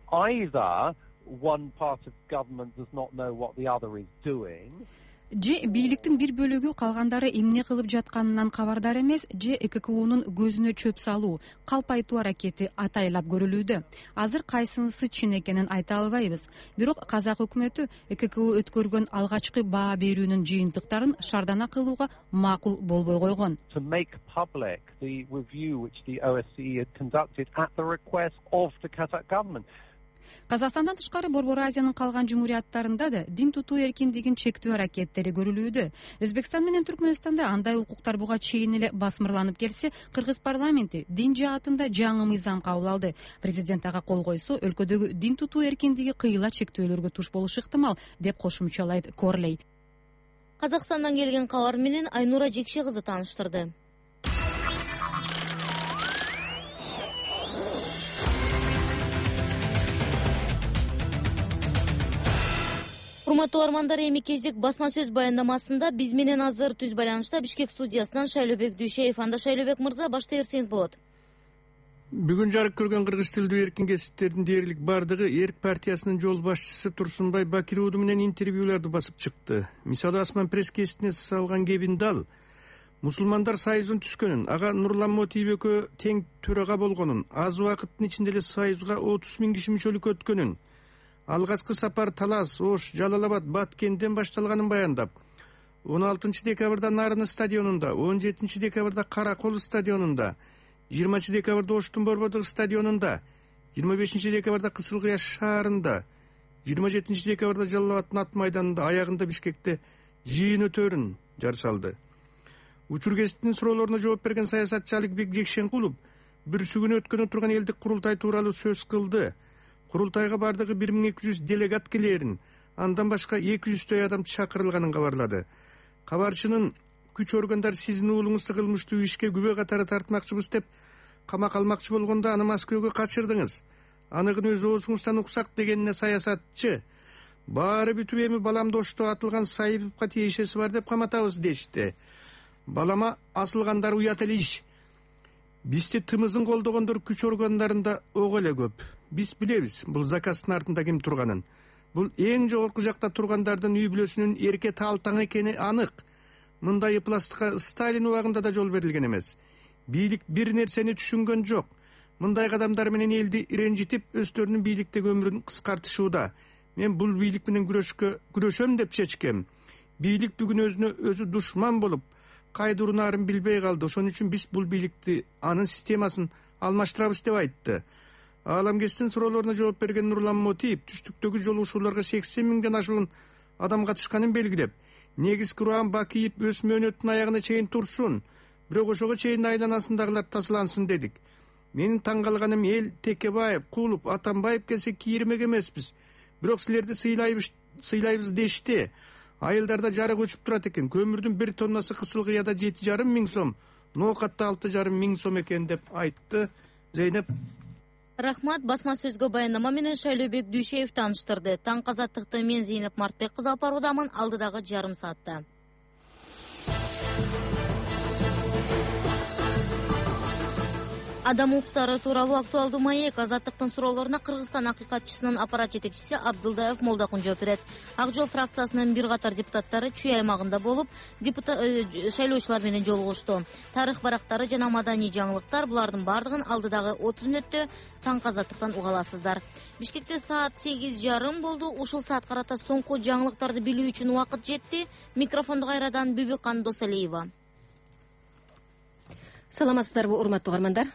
Же бийликтин бир бөлүгү калгандары эмне кылып жатканынан кабардар эмес, же ИККУнун көзүнө чөп салуу, калп айтуу аракети атайлап көрүлүүдө. Азыр кайсынысы чын экенин айта албайбыз. Бирок казак өкмөтү ИККУ өткөргөн алгачкы баа берүүнүн жыйынтыктарын шардана кылууга макул болбой койгон. Казакстандан тышкары Борбор Азиянын калган жумурияттарында да дин тутуу эркиндигин чектөө аракеттери көрүлүүдө. Өзбекстан менен Түркмөнстанда андай укуктар буга чейин эле басмырланып келсе, Кыргыз парламенти дин жаатында жаңы мыйзам кабыл алды. Президент ага кол койсо, өлкөдөгү дин тутуу эркиндиги кыйла чектөөлөргө туш болушу ыктымал, деп кошумчалайт Корлей. Казакстандан келген кабар менен Айнура Жекше кызы тааныштырды. Урматтуу армандар, эми кезек басма сөз баяндамасында биз менен азыр түз байланышта Бишкек студиясынан Шайлообек Дүйшеев. Анда Шайлообек мырза, башта берсеңиз болот. Бүгүн жарык көргөн кыргыз тилдүү эркин кесиптердин дээрлик бардыгы Эрк партиясынын жол башчысы Турсунбай Бакирууду менен интервьюларды басып чыкты. Мисалы, Асман пресс-гезитине салган кебинде ал мусулмандар союзун түзгөнүн, ага Нурлан Мотиев экөө тең төрага болгонун, аз убакыттын ичинде эле союзга отуз миң киши мүчөлүккө өткөнүн, алгачкы сапар Талас, Ош, Жалалабад, Баткенден башталганын баяндап, он алтынчы декабрда Нарыны стадионунда, он жетинчи декабрда Каракол стадионунда, жыйырманчы декабрда Оштун Борбордук стадионунда, жыйырма бешинчи декабрда Кызылкыя шаарында, жыйырма жетинчи декабрда Жалалабадтын ат майданында, аягында Бишкекте жыйын өтөрүн жар салды. Учур гезитинин суроолоруна жооп берген саясатчы Аликбек Жекшенкулов бүрсүгүнө өткөнү турган элдик курултай тууралуу сөз кылды. Курултайга бардыгы бир миң эки жүз делегат келерин, андан башка эки жүздөй адам чакырылганын кабарлады. Кабарчынын күч органдар сиздин уулуңузду кылмыштуу ишке күбө катары тартмакчыбыз деп камак алмакчы болгондо аны Москвага качырдыңыз. Аныгын өз оозуңуздан уксак дегенине саясатчы баары бүтүп эми баламды Ошто атылган Саиповго тиешеси бар деп каматабыз дешти. Балама асылгандар уят эле иш. Бизди тымызын колдогондор күч органдарында ого эле көп. Биз билебиз, бул заказдын артында ким турганын. Бул эң жогорку жакта тургандардын үй бүлөсүнүн эрке таалтаң экени анык. Мындай пластика Сталин убагында да жол берилген эмес. Бийлик бир нерсени түшүнгөн жок. Мындай кадамдар менен элди ренжитип, өздөрүнүн бийликтеги өмүрүн кыскартышууда. Мен бул бийлик менен күрөшкө күрөшөм деп чечкем. Бийлик бүгүн өзүнө өзү душман болуп, кайдырынаарын билбей калды. Ошон үчүн биз бул бийликти, анын системасын алмаштырабыз деп айтты. Ааламгестин суроолоруна жооп берген Нурлан Мотиев түштүктөгү жолугушууларга сексен миңден ашуун адам катышканын белгилеп, негизги Руан Бакиев өз мөөнөттүн аягына чейин турсун, бирок ошого чейин айланасындагылар тазалансын дедик. Менин таң калганым эл Текебаев, Кулуп, Атамбаев келсе кийирмек эмеспиз. Бирок силерди сыйлайбыз, сыйлайбыз дешти. Айылдарда жарык өчүп турат экен. Көмүрдүн бир тоннасы Кызылкыяда жети жарым миң сом, ноокатта алты жарым миң сом экен деп айтты. Зейнеп. Рахмат. Басма сөзгө баяндама менен Шайлообек Дүйшеев тааныштырды. Таң казаттыкты мен Зейнеп Мартбек кызы алып баруудамын. Алдыдагы жарым саатта. Адам укуктары тууралуу актуалдуу маек. Азаттыктын суроолоруна Кыргызстан акыйкатчысынын аппарат жетекчиси Абдылдаев Молдокун жооп берет. Ак жол фракциясынын бир катар депутаттары Чүй аймагында болуп, шайлоочулар менен жолугушту. Тарых барактары жана маданий жаңылыктар, булардын бардыгын алдыдагы отуз мүнөттө таң казаттыктан уга аласыздар. Бишкекте саат сегиз жарым болду. Ушул саат карата соңку жаңылыктарды билүү үчүн убакыт жетти. Микрофонду кайрадан Бүбүкан Досалиева. Саламатсыздарбы, урматтуу угармандар?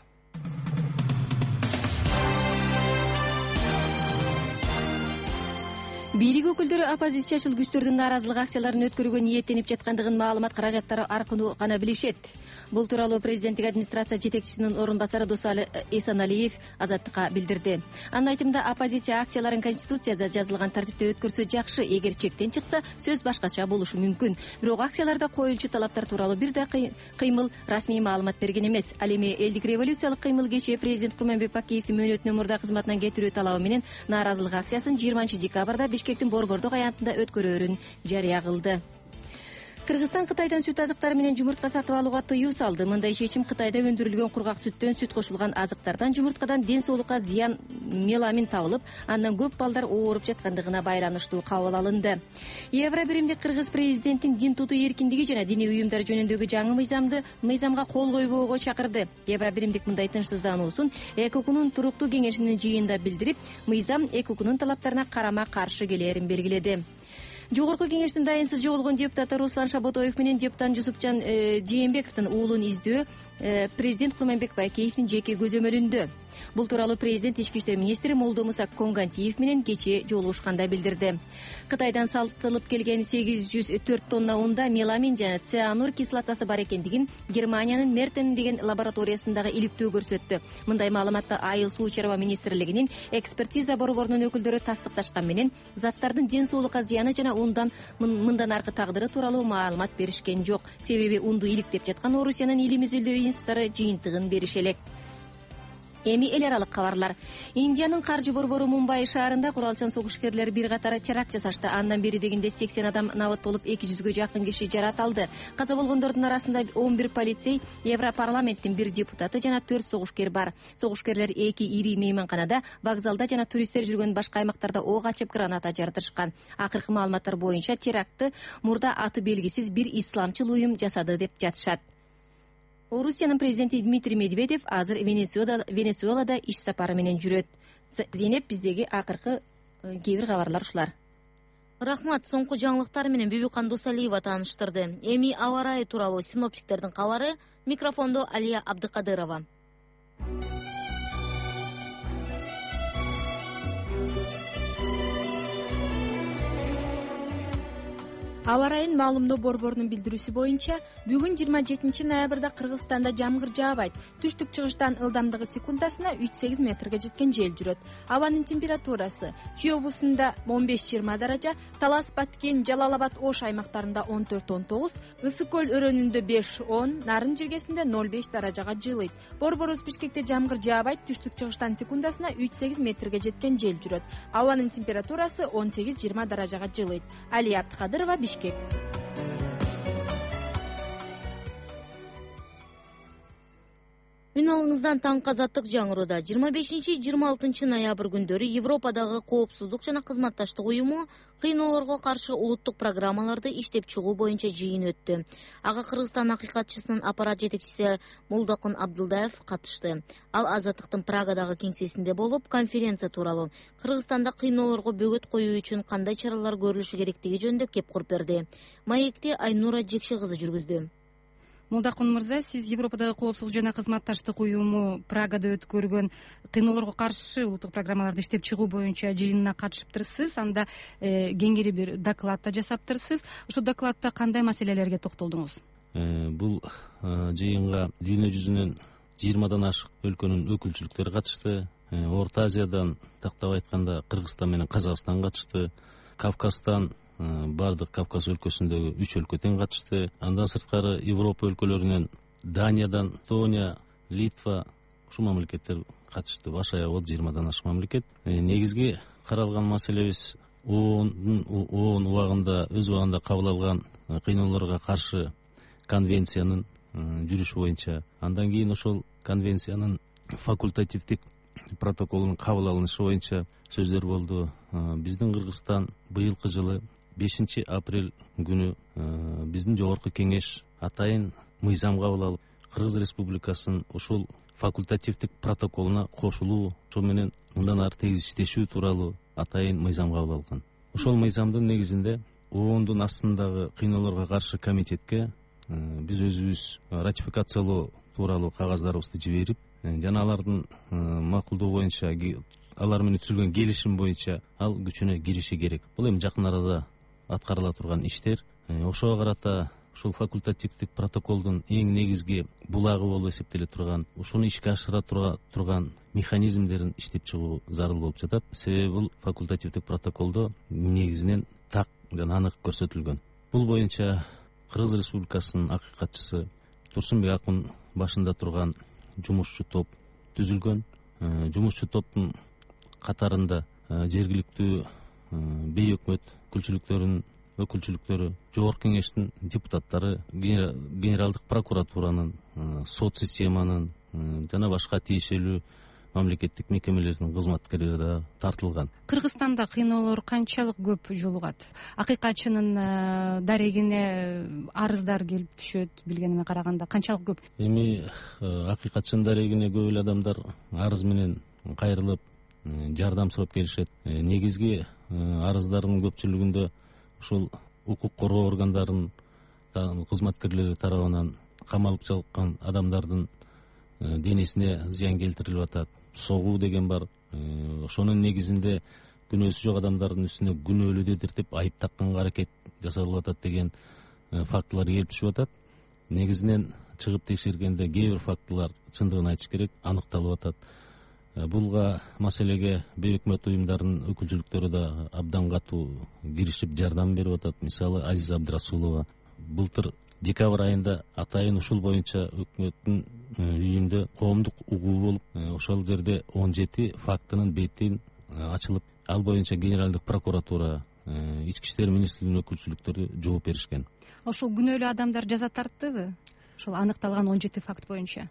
Бийлик өкүлдөрү оппозициячыл күчтөрдүн нааразылык акцияларын өткөрүүгө ниеттенип жаткандыгын маалымат каражаттары аркылуу гана билишет. Бул тууралуу президенттик администрация жетекчисинин орун басары Досалы Эсеналиев Азаттыкка билдирди. Анын айтымында, оппозиция акцияларын конституцияда жазылган тартипте өткөрсө жакшы, эгер чектен чыкса сөз башкача болушу мүмкүн. Бирок акцияларда коюлчу талаптар тууралуу бир да кыймыл расмий маалымат берген эмес. Ал эми элдик революциялык кыймыл кечээ президент Курманбек Бакиевдин мөөнөтүнөн мурда кызматынан кетирүү талабы менен нааразылык акциясын жыйырманчы декабрда Бишкектин Борбордук аянтында өткөрөөрүн жарыя кылды. Кыргызстан Кытайдан сүт азыктары менен жумуртка сатып алууга тыюу салды. Мындай чечим Кытайда өндүрүлгөн кургак сүттөн сүт кошулган азыктардан жумурткадан ден соолукка зыян меламин табылып, андан көп балдар ооруп жаткандыгына байланыштуу кабыл алынды. Евро биримдик Кыргыз президентин дин тутуу эркиндиги жана диний уюмдар жөнүндөгү жаңы мыйзамды мыйзамга кол койбоого чакырды. Евро биримдик мындай тынчсыздануусун ЭКОКунун туруктуу кеңешинин жыйынында билдирип, мыйзам ЭКОКунун талаптарына карама каршы келээрин белгиледи. Жогорку кеңештин дайынсыз жоголгон депутаты Руслан Шаботоев менен депутат Жусупжан Жээнбековдун уулун издөө президент Курманбек Бакиевдин жеке көзөмөлүндө. Бул тууралуу президент ички иштер министри Молдомуса Конгантиев менен кечээ жолугушканда билдирди. Кытайдан сатылып келген сегиз жүз төрт тонна унда меламин жана цианур кислотасы бар экендигин Германиянын Мертен деген лабораториясындагы иликтөө көрсөттү. Мындай маалыматты Айыл суу чарба министрлигинин экспертиза борборунун өкүлдөрү тастыкташкан менен заттардын ден соолукка зыяны жана ундан мындан аркы тагдыры тууралуу маалымат беришкен жок. Себеби унду иликтеп жаткан Орусиянын илим изилдөө институттары жыйынтыгын берише элек. Эми эл аралык кабарлар. Индиянын каржы борбору Мумбай шаарында куралчан согушкерлер бир катар теракт жасашты. Андан бери дегенде сексен адам набат болуп, эки жүзгө жакын киши жаратылды. Каза болгондордун арасында он бир полицей, Европарламенттин бир депутаты жана төрт согушкер бар. Согушкерлер эки ири мейманканада, вокзалда жана туристтер жүргөн башка аймактарда ок ачып граната жардырышкан. Акыркы маалыматтар боюнча терактты мурда аты белгисиз бир исламчыл уюм жасады деп жатышат. Орусиянын президенти Дмитрий Медведев азыр Венесуэлада иш сапары менен жүрөт. Зейнеп, биздеги акыркы кээ бир кабарлар ушулар. Рахмат. Соңку жаңылыктар менен Бүбүкан Досалиева тааныштырды. Эми аба ырайы тууралуу синоптиктердин кабары. Микрофондо Алия Абдыкадырова. Аба ырайын маалымдоо борборунун билдирүүсү боюнча, бүгүн жыйырма жетинчи ноябрда Кыргызстанда жамгыр жаабайт. Түштүк чыгыштан ылдамдыгы секундасына үч сегиз метрге жеткен жел жүрөт. Абанын температурасы Чүй облусунда он беш жыйырма даража, Талас, Баткен, Жалал Абад, Ош аймактарында он төрт он тогуз, Ысык көл өрөөнүндө беш он, Нарын жергесинде ноль беш даражага жылыйт. Борборубуз Бишкекте жамгыр жаабайт, түштүк чыгыштан секундасына үч сегиз метрге жеткен жел жүрөт. Абанын температурасы он сегиз жыйырма даражага жылыйт. Алия Абдыкадырова, Бишкек. Үн алыңыздан таң казаттык жаңыруда. жыйырма бешинчи жыйырма алтынчы ноябрь күндөрү Европадагы коопсуздук жана кызматташтык уюму кыйноолорго каршы улуттук программаларды иштеп чыгуу боюнча жыйын өттү. Ага Кыргызстан акыйкатчысынын аппарат жетекчиси Молдокун Абдылдаев катышты. Ал Азаттыктын Прагадагы кеңсесинде болуп, конференция тууралуу Кыргызстанда кыйноолорго бөгөт коюу үчүн кандай чаралар көрүлүшү керектиги жөнүндө кеп куруп берди. Маекти Айнура Жекше кызы жүргүздү. Молдокун мырза, сиз Европадагы коопсуздук жана кызматташтык уюму Прагада өткөргөн кыйноолорго каршы улуттук программаларды иштеп чыгуу боюнча жыйынына катышыптырсыз. Анда э, кеңири бир доклад да жасаптырсыз. Ошол докладда кандай маселелерге токтолдуңуз? Э, бул э, жыйынга дүйнө жүзүнөн жыйырмадан ашык өлкөнүн өкүлчүлүктөрү катышты. Э, Орто Азиядан тактап айтканда Кыргызстан менен Казакстан катышты. Кавказстан, бардык Кавказ өлкөсүндөгү үч өлкө тең катышты. Андан сырткары Европа өлкөлөрүнөн Даниядан Эстония, Литва ушул мамлекеттер катышты. Баш аяк болуп жыйырмадан ашык мамлекет. Негизги каралган маселебиз оон убагында өз убагында кабыл алган кыйноолорго каршы конвенциянын жүрүшү боюнча, андан кийин ошол конвенциянын факультативдик протоколунун кабыл алынышы боюнча сөздөр болду. Биздин Кыргызстан быйылкы жылы бешинчи апрель күнү биздин жогорку кеңеш атайын мыйзам кабыл алып, Кыргыз Республикасынын ушул факультативдик протоколуна кошулуу, ошол менен мындан ары тегиз иштешүү тууралуу атайын мыйзам кабыл алган. Ошол мыйзамдын негизинде оондун астындагы кыйноолорго каршы комитетке биз өзүбүз ратификациялоо тууралуу кагаздарыбызды жиберип, жана алардын макулдоо боюнча, алар менен түзүлгөн келишим боюнча ал күчүнө кириши керек. Бул эми жакын арада аткарыла турган иштер. Ошого карата ушул факультативдик протоколдун эң негизги булагы болуп эсептеле турган, ушуну ишке ашыра турган механизмдерин иштеп чыгуу зарыл болуп жатат. Себеби бул факультативдик протоколдо негизинен так жана анык көрсөтүлгөн. Бул боюнча Кыргыз Республикасынын акыйкатчысы Турсунбек Акун башында турган жумушчу топ түзүлгөн. Жумушчу топтун катарында жергиликтүү бейөкмөт өкүлчүлүктөрүнүн өкүлчүлүктөрү, жогорку кеңештин депутаттары, генералдык прокуратуранын, сот системанын жана башка тиешелүү мамлекеттик мекемелердин кызматкерлери да тартылган. Кыргызстанда кыйноолор канчалык көп жолугат? Акыйкатчынын дарегине арыздар келип түшөт, билгениме караганда канчалык көп? Эми акыйкатчынын дарегине көп эле адамдар арыз менен кайрылып, жардам сурап келишет. Негизги арыздардын көпчүлүгүндө ушул укук коргоо органдарынын кызматкерлери тарабынан камалып жаткан адамдардын денесине зыян келтирилип атат. Согуу деген бар. Ошонун негизинде күнөөсү жок адамдардын үстүнө күнөөлүүдүр деп айып такканга аракет жасалып атат деген фактылар келип түшүп атат. Негизинен чыгып текшергенде кээ бир фактылар, чындыгын айтыш керек, аныкталып атат. Булга маселеге бейөкмөт уюмдарынын өкүлчүлүктөрү да абдан катуу киришип жардам берип атат. Мисалы Азиза Абдрасулова былтыр декабрь айында атайын ушул боюнча өкмөттүн үйүндө коомдук угуу болуп, ошол жерде он жети фактынын бетин ачылып, ал боюнча генералдык прокуратура, ички иштер министрлигинин өкүлчүлүктөрү жооп беришкен. Ошол күнөөлүү адамдар жаза тарттыбы? Ошол аныкталган он жети факт боюнча?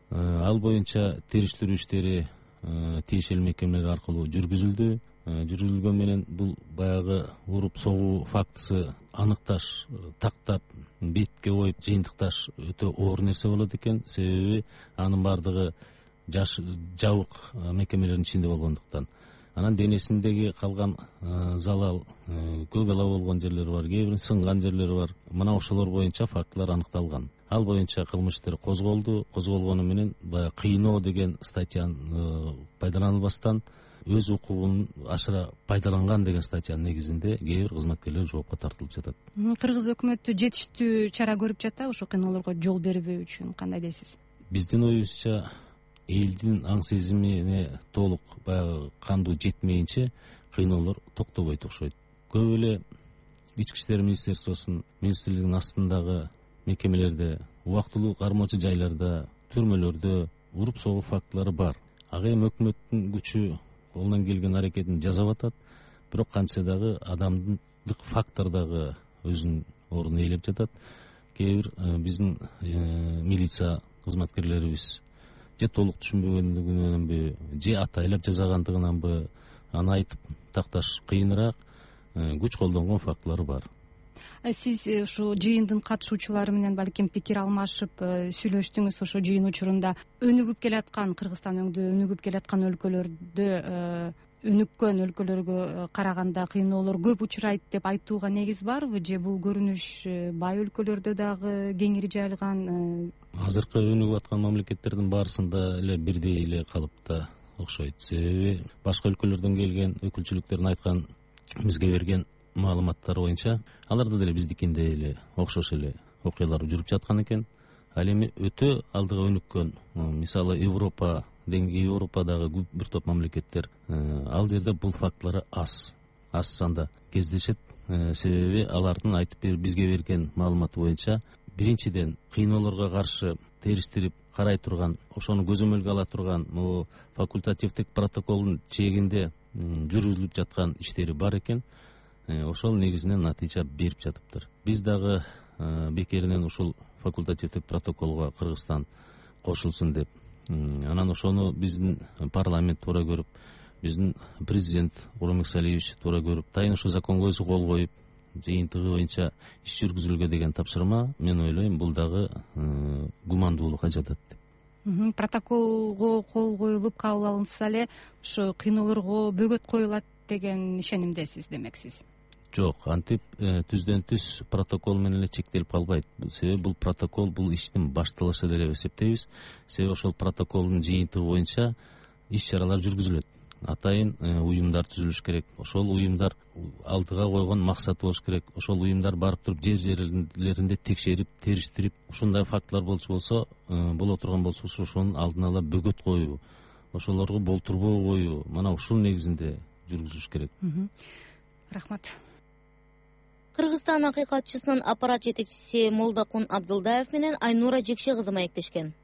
Ал боюнча териштирүү иштери тиешелүү мекемелер аркылуу жүргүзүлдү. Жүргүзүлгөн менен бул баягы уруп согуу фактысы аныкташ, тактап, бетке коюп жыйынтыкташ өтө оор нерсе болот экен. Себеби анын баардыгы жаш жабык мекемелердин ичинде болгондуктан. Анан денесиндеги калган залал, көгала болгон жерлери бар, кээ бир сынган жерлери бар. Мына ошолор боюнча фактылар аныкталган. Ал боюнча кылмыш иштер козголду. Козголгону менен баягы кыйноо деген статьяны пайдаланылбастан өз укугун ашыра пайдаланган деген статьянын негизинде кээ бир кызматкерлер жоопко тартылып жатат. Кыргыз өкмөтү жетиштүү чара көрүп жатабы ошо кыйноолорго жол бербөө үчүн? Кандай дейсиз? Биздин оюбузча элдин аң сезимине толук баягы кандуу жетмейинче кыйноолор токтобойт окшойт. Көп эле ички иштер министерствосунун министрлигинин астындагы мекемелерде, убактылуу кармоочу жайларда, түрмөлөрдө уруп согуу фактылары бар. Ага эми өкмөттүн күчү колунан келген аракетин жасап атат, бирок кантсе дагы адамдык фактор дагы өзүнүн ордун ээлеп жатат. Кээ бир биздин милиция кызматкерлерибиз же толук түшүнбөгөндүгүнөнбү, же атайлап жасагандыгынанбы, аны айтып такташ кыйыныраак, күч колдонгон фактылары бар. Сиз ушу жыйындын катышуучулары менен балким пикир алмашып сүйлөштүңүз. Ошо жыйын учурунда өнүгүп келаткан, Кыргызстан өңдө өнүгүп келаткан өлкөлөрдө, өнүккөн өлкөлөргө караганда кыйноолор көп учурайт деп айтууга негиз барбы, же бул көрүнүш бай өлкөлөрдө дагы кеңири жайылган? Азыркы өнүгүп аткан мамлекеттердин баарысында эле бирдей эле калыпта окшойт. Себеби башка өлкөлөрдөн келген өкүлчүлүктөрдүн айткан, бизге берген маалыматтар боюнча аларда деле биздикиндей эле окшош эле окуялар жүрүп жаткан экен. Ал эми өтө алдыга өнүккөн, мисалы Европа деңгейи, Европадагы бир топ мамлекеттер, ал жерде бул фактылары аз, аз санда кездешет. Себеби алардын айтып бизге берген маалыматы боюнча биринчиден кыйноолорго каршы териштирип карай турган, ошону көзөмөлгө ала турган могу факультативдик протоколдун чегинде жүргүзүлүп жаткан иштери бар экен. Ошол негизинен натыйжа берип жатыптыр. Биз дагы бекеринен ушул факультативдик протоколго Кыргызстан кошулсун деп, анан ошону биздин парламент туура көрүп, биздин президент Урмек Салиевич туура көрүп, тайын ушул законго өзү кол коюп, жыйынтыгы боюнча иш жүргүзүлгө деген тапшырма, мен ойлойм, бул дагы гумандуулукка жатат деп. Протоколго кол коюлуп кабыл алынса эле ушу кыйноолорго бөгөт коюлат деген ишенимдесиз демексиз? Жок, антип түздөн түз протокол менен эле чектелип калбайт. Себеби бул протокол бул иштин башталышы деп эсептейбиз. Себеби ошол протоколдун жыйынтыгы боюнча иш чаралар жүргүзүлөт. Атайын уюмдар түзүлүш керек. Ошол уюмдар алдыга койгон максаты болуш керек. Ошол уюмдар барып туруп жер жерлеринде текшерип, териштирип, ушундай фактылар болчу болсо, боло турган болсо, ошонун алдын ала бөгөт коюу, ошолорго болтурбоо коюу, мына ушул негизинде жүргүзүлүш керек. Рахмат. Кыргызстан акыйкатчысынын аппарат жетекчиси Молдокун Абдылдаев менен Айнура Жекше кызы маектешкен.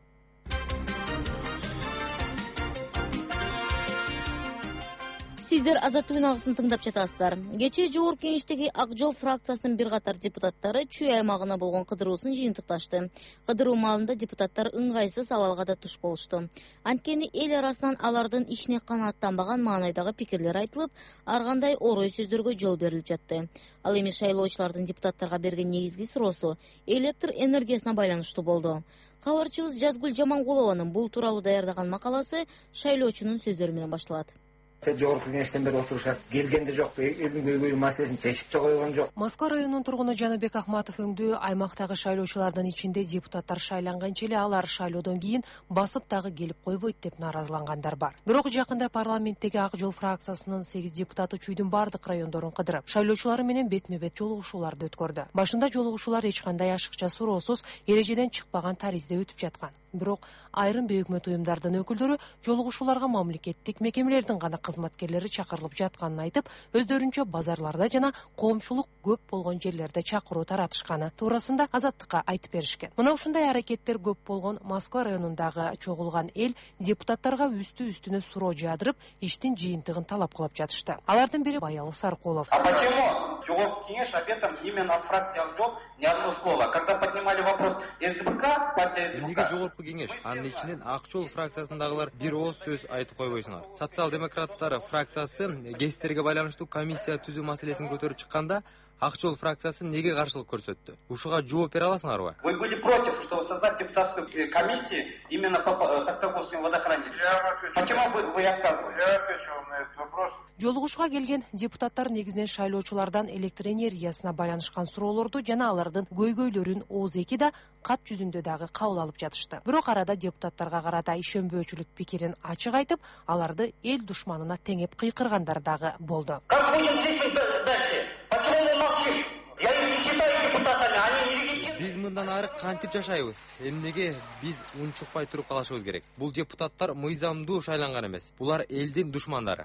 Сиздер Азаттык үн-агысын тыңдап жатасыздар. Кечээ Жогорку Кеңештеги Ак Жол фракциясынын бир катар депутаттары Чүй аймагына болгон кыдыруусун жыйынтыкташты. Кыдыруу маалында депутаттар ыңгайсыз абалга да туш болушту. Анткени эл арасынан алардын ишине канааттанбаган маанайдагы пикирлер айтылып, ар кандай орой сөздөргө жол берилип жатты. Ал эми шайлоочулардын депутаттарга берген негизги суроосу электр энергиясына байланыштуу болду. Кабарчыбыз Жазгүл Жамангулованын бул тууралуу даярдаган макаласы шайлоочунун сөздөрү менен башталат. Жогорку Кеңештен бери отурушат, келгенде жок, элдин көйгөй маселесин чечип да койгон жок. Москва районунун тургуну Жаныбек Ахматов өңдүү аймактагы шайлоочулардын ичинде депутаттар шайланганча эле алар шайлоодон кийин басып дагы келип койбойт деп нааразылангандар бар. Бирок жакында парламенттеги Ак Жол фракциясынын сегиз депутаты Чүйдүн бардык райондорун кыдырып, шайлоочулары менен бетме-бет жолугушууларды өткөрдү. Башында жолугушуулар эч кандай ашыкча суроосуз, эрежеден чыкпаган таризде өтүп жаткан. Бирок айрым бейөкмөт уюмдардын өкүлдөрү жолугушууларга мамлекеттик мекемелердин гана кызматкерлери чакырылып жатканын айтып, өздөрүнчө базарларда жана коомчулук көп болгон жерлерде чакыруу таратышканы туурасында Азаттыкка айтып беришкен. Мына ушундай аракеттер көп болгон Москва районундагы чогулган эл депутаттарга үстү-үстүнө суроо жаадырып, иштин жыйынтыгын талап кылып жатышты. Алардын бири Баялы Саркулов. А почему Жогорку Кеңеш об этом именно от фракции Ак Жол ни одно слово? Когда поднимали вопрос СДПК, партия СДПК, Кеңеш, анын ичинен Ак Жол фракциясындагылар бир ооз сөз айтып койбойсуңар. Социал-демократтар фракциясы гестерге байланыштуу комиссия түзүү маселесин көтөрүп чыкканда, Ак Жол фракциясы неге каршылык көрсөттү? Ушуга жооп бере аласыңарбы? Вы были против, чтобы создать депутатскую комиссию именно по Токтогольскому водохранилищу. Почему вы, вы отказываете? Я отвечу вам на этот вопрос. Жолугушууга келген депутаттар негизинен шайлоочулардан электр энергиясына байланышкан суроолорду жана алардын көйгөйлөрүн ооз эки да кат жүзүндө дагы кабыл алып жатышты. Бирок арада депутаттарга карата ишенбөөчүлүк пикирин ачык айтып, аларды эл душманына теңеп кыйкыргандар дагы болду. Как будем жить дальше? Почему мы молчим? Я их не считаю депутатами, они нелегитимны. Биз мындан ары кантип жашайбыз? Эмнеге биз унчукпай туруп калышыбыз керек? Бул депутаттар мыйзамдуу шайланган эмес. Булар элдин душмандары.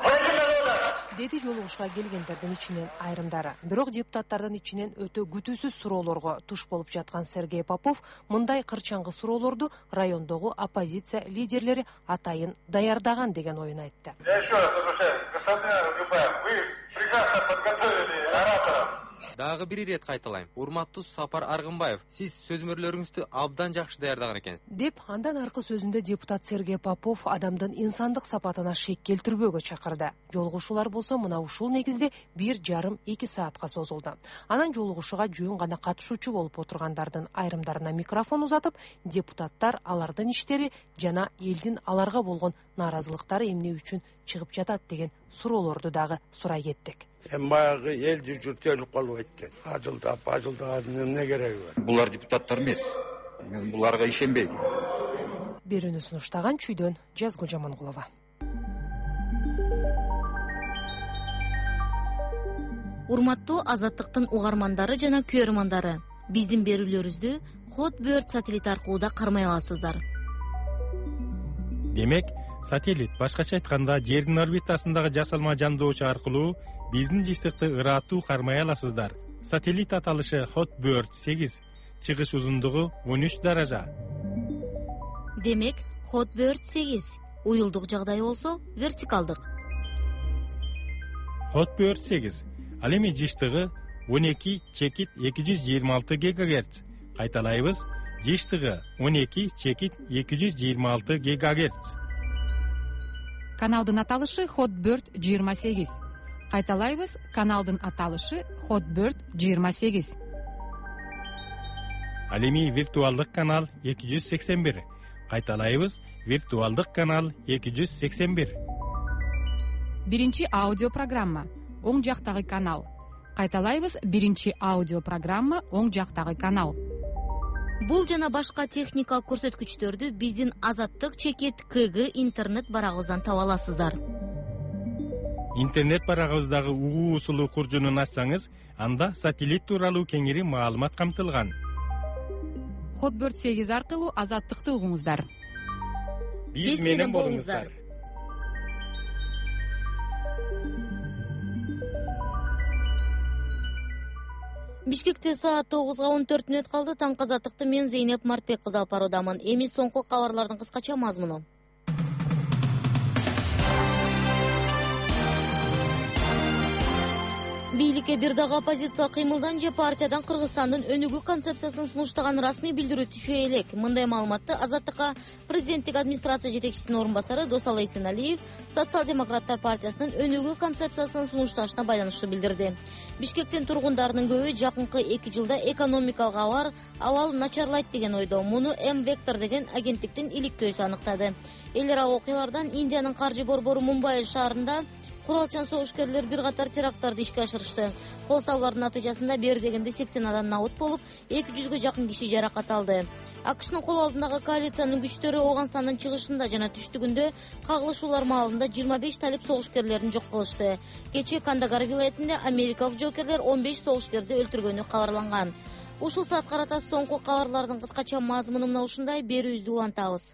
Деди жолугушууга келгендердин ичинен айрымдары. Бирок депутаттардын ичинен өтө күтүүсүз суроолорго туш болуп жаткан Сергей Попов мындай кырчаңгы суроолорду райондогу оппозиция лидерлери атайын даярдаган деген оюн айтты. Я еще раз обращаюсь, господин Любаев, вы прекрасно подготовили ораторов. Дагы бир ирет кайталайм. Урматтуу Сапар Аргынбаев, сиз сөзмөрлөрүңүздү абдан жакшы даярдаган экенсиз. Деп андан аркы сөзүндө депутат Сергей Попов адамдын инсандык сапатына шек келтирбөөгө чакырды. Жолугушуулар болсо мына ушул негизде бир жарым эки саатка созулду. Анан жолугушууга жөн гана катышуучу болуп отургандардын айрымдарына микрофон узатып, депутаттар алардын иштери жана элдин аларга болгон нааразылыктары эмне үчүн чыгып жатат деген суроолорду дагы сурай кеттик. Эми баягы эл жүрчүлүк калып экен. Ажылдап, ажылдап эмне кереги бар? Булар депутаттар эмес. Мен буларга ишенбейм. Берүүнү сунуштаган Чүйдөн Жазгүл Жамангулова. Урматтуу Азаттыктын угармандары жана көрөрмандары, биздин берүүлөрүбүздү Hot Bird сателлит аркылуу да кармай аласыздар. Демек, сателлит башкача айтканда жердин орбитасындагы жасалма жандоочу аркылуу биздин жыштыкты ыраттуу кармай аласыздар. Сателлит аталышы Hot Bird сегиз, чыгыш узундугу он үч даража. Демек, Hotbird сегиз. Уюлдук жагдай болсо вертикалдык. Hotbird сегиз. Ал эми жыштыгы он эки чекит эки жүз жыйырма алты гигагерц. Кайталайбыз, жыштыгы он эки чекит эки жүз жыйырма алты гигагерц. Каналдын аталышы Hotbird жыйырма сегиз. Кайталайбыз, каналдын аталышы Hotbird жыйырма сегиз. Ал эми виртуалдык канал эки жүз сексен бир. Кайталайбыз, виртуалдык канал эки жүз сексен бир. Биринчи аудио программа, оң жактагы канал. Кайталайбыз, биринчи аудио программа, оң жактагы канал. Бул жана башка техникалык көрсөткүчтөрдү биздин Азаттык чекит КГ интернет барагыбыздан таба аласыздар. Интернет барагыбыздагы угуу усулу куржунун ачсаңыз, анда сателлит тууралуу кеңири маалымат камтылган. Hotbird сегиз аркылуу Азаттыкты угуңуздар. Биз менен болуңуздар. Бишкекте саат тогузга он төрт мүнөт калды. Таңкы Азаттыкты мен Зейнеп Мартбек кызы алып баруудамын. Эми соңку кабарлардын кыскача мазмуну. Бийликке бир дагы оппозиция кыймылдан же партиядан Кыргызстандын өнүгүү концепциясын сунуштаган расмий билдирүү түшө элек. Мындай маалыматты Азаттыкка президенттик администрация жетекчисинин орун басары Досалы Эсеналиев Социал-демократтар партиясынын өнүгүү концепциясын сунушташына байланыштуу билдирди. Бишкектин тургундарынын көбү жакынкы эки жылда экономикалык абар абал начарлайт деген ойдо. Муну М-Вектор деген агенттиктин иликтөөсү аныктады. Эл аралык окуялардан Индиянын каржы борбору Мумбай шаарында куралчан согушкерлер бир катар теракттарды ишке ашырышты. Кол салуулардын натыйжасында бери дегенде сексен адам набыт болуп, эки жүзгө жакын киши жаракат алды. АКШнын кол алдындагы коалициянын күчтөрү Ооганстандын чыгышында жана түштүгүндө кагылышуулар маалында жыйырма беш талип согушкерлерин жок кылышты. Кечээ Кандагар вилаятында америкалык жоокерлер он беш согушкерди өлтүргөнү кабарланган. Ушул саат карата соңку кабарлардын кыскача мазмуну мына ушундай. Берүүбүздү улантабыз.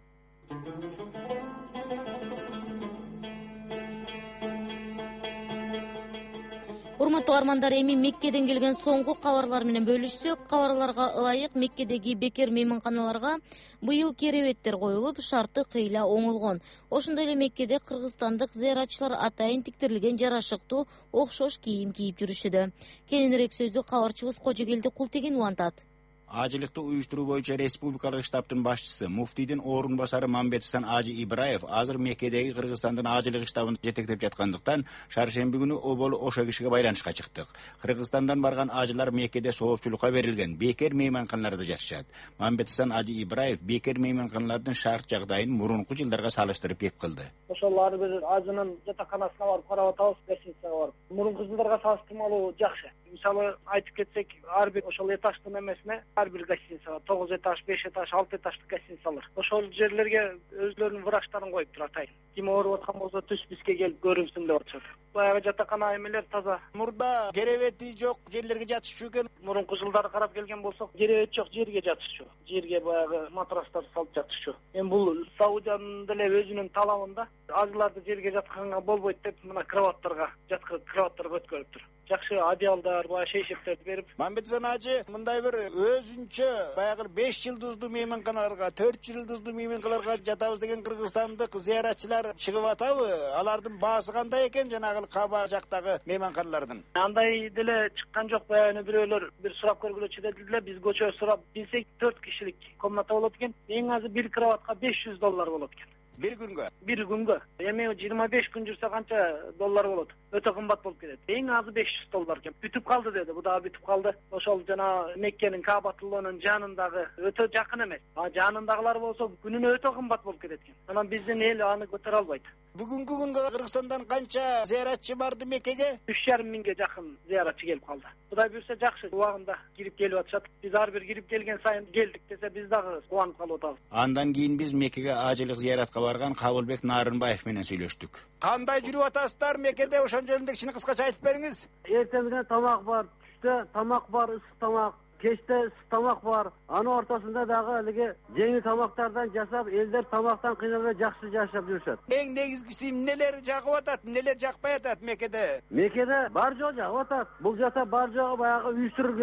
Урматтуу армандар, эми Меккеден келген соңку кабарлар менен бөлүшсөк, кабарларга ылайык Меккедеги бекер мейманканаларга быйыл керебеттер коюлуп, шарты кыйла оңолгон. Ошондой эле Меккеде кыргызстандык зыяратчылар атайын тиктирилген жарашыктуу окшош кийим кийип жүрүшүдө. Кененирээк сөздү кабарчыбыз Кожогелди Култеген улантат. Ажылыкты уюштуруу боюнча республикалык штабтын башчысы, муфтийдин орун басары Мамбетисан Ажы Ибраев азыр Меккедеги Кыргызстандын ажылык штабын жетектеп жаткандыктан шаршемби күнү оболу ошо кишиге байланышка чыктык. Кыргызстандан барган ажылар Меккеде соопчулукка берилген бекер мейманканаларда жашашат. Мамбетисан Ажы Ибраев бекер мейманканалардын шарт жагдайын мурунку жылдарга салыштырып кеп кылды. Ошол ар бир ажынын жатаканасына барып карап атабыз, гостиницага барып. Мурунку жылдарга салыштырмалуу жакшы. Мисалы айтып кетсек, ар бир ошол этаждын эмесине ар бир гостиница тогуз этаж, беш этаж, алты этаждык гостиницалар. Ошол жерлерге өзлөрүнүн врачтарын коюп турат. Ким ооруп аткан болсо түш бизге келип көрүнсүн деп атышат. Баягы жатакана эмелер таза. Мурда керебети жок жерлерге жатышчу экен. Мурунку жылдары карап келген болсок, керебет жок жерге жатышчу. Жерге баягы матрастар салып жатышчу. Эми бул Саудиянын деле өзүнүн талабында ажыларды жерге жатканга болбойт деп мына кроваттарга, жаткы кроваттарга өткөрүптүр. Жакшы одеялдар, баягы шейшектерди берип. Мамбетисан Ажы мындай бир өзүнчө баягы беш жылдыздуу мейманканаларга, төрт жылдыздуу мейманканаларга жатабыз деген кыргызстандык зыяратчылар чыгып атабы? Алардын баасы кандай экен жанагы Каба жактагы мейманканалардын? Андай деле чыккан жок, баягы бирөөлөр бир сурап көргүлөчү дедилер. Биз көчө сурап билсек төрт кишилик комната болот экен. Эң азы бир кроватка беш жүз доллар болот экен. Бир күнгө? Бир күнгө. Эми жыйырма беш күн жүрсө канча доллар болот? Өтө кымбат болуп кетет. Эң азы беш жүз доллар экен. Бүтүп калды деди. Бу дагы бүтүп калды. Ошол жана Меккенин Каабатуллонун жанындагы өтө жакын эмес. А жанындагылар болсо күнүнө өтө кымбат болуп кетет экен. Анан биздин эл аны көтөрө албайт. Бүгүнкү күнгө Кыргызстандан канча зыяратчы барды Меккеге? үч жарым миңге жакын зыяратчы келип калды. Кудай буйрса жакшы убагында кирип келип атышат. Биз ар бир кирип келген сайын келдик десе биз дагы кубанып калып атабыз. Андан кийин биз Меккеге ажылык зыяратка барган Кабылбек Нарынбаев менен сүйлөштүк. Кандай жүрүп атасыздар Меккеде, ошон жөнүндө кичине кыскача айтып бериңиз. Эртеңге тамак бар, түштө тамак бар, ысык тамак, кечте ысык тамак бар. Анын ортосунда дагы элге жеңил тамактардан жасап, элдер тамактан кыйналбай жакшы жашап жүрүшөт. Эң негизгиси эмнелер жагып атат, эмнелер жакпай атат Меккеде? Меккеде бар жоо жагып атат. Бул жата бар жоо баягы үйүштүрүлгөн,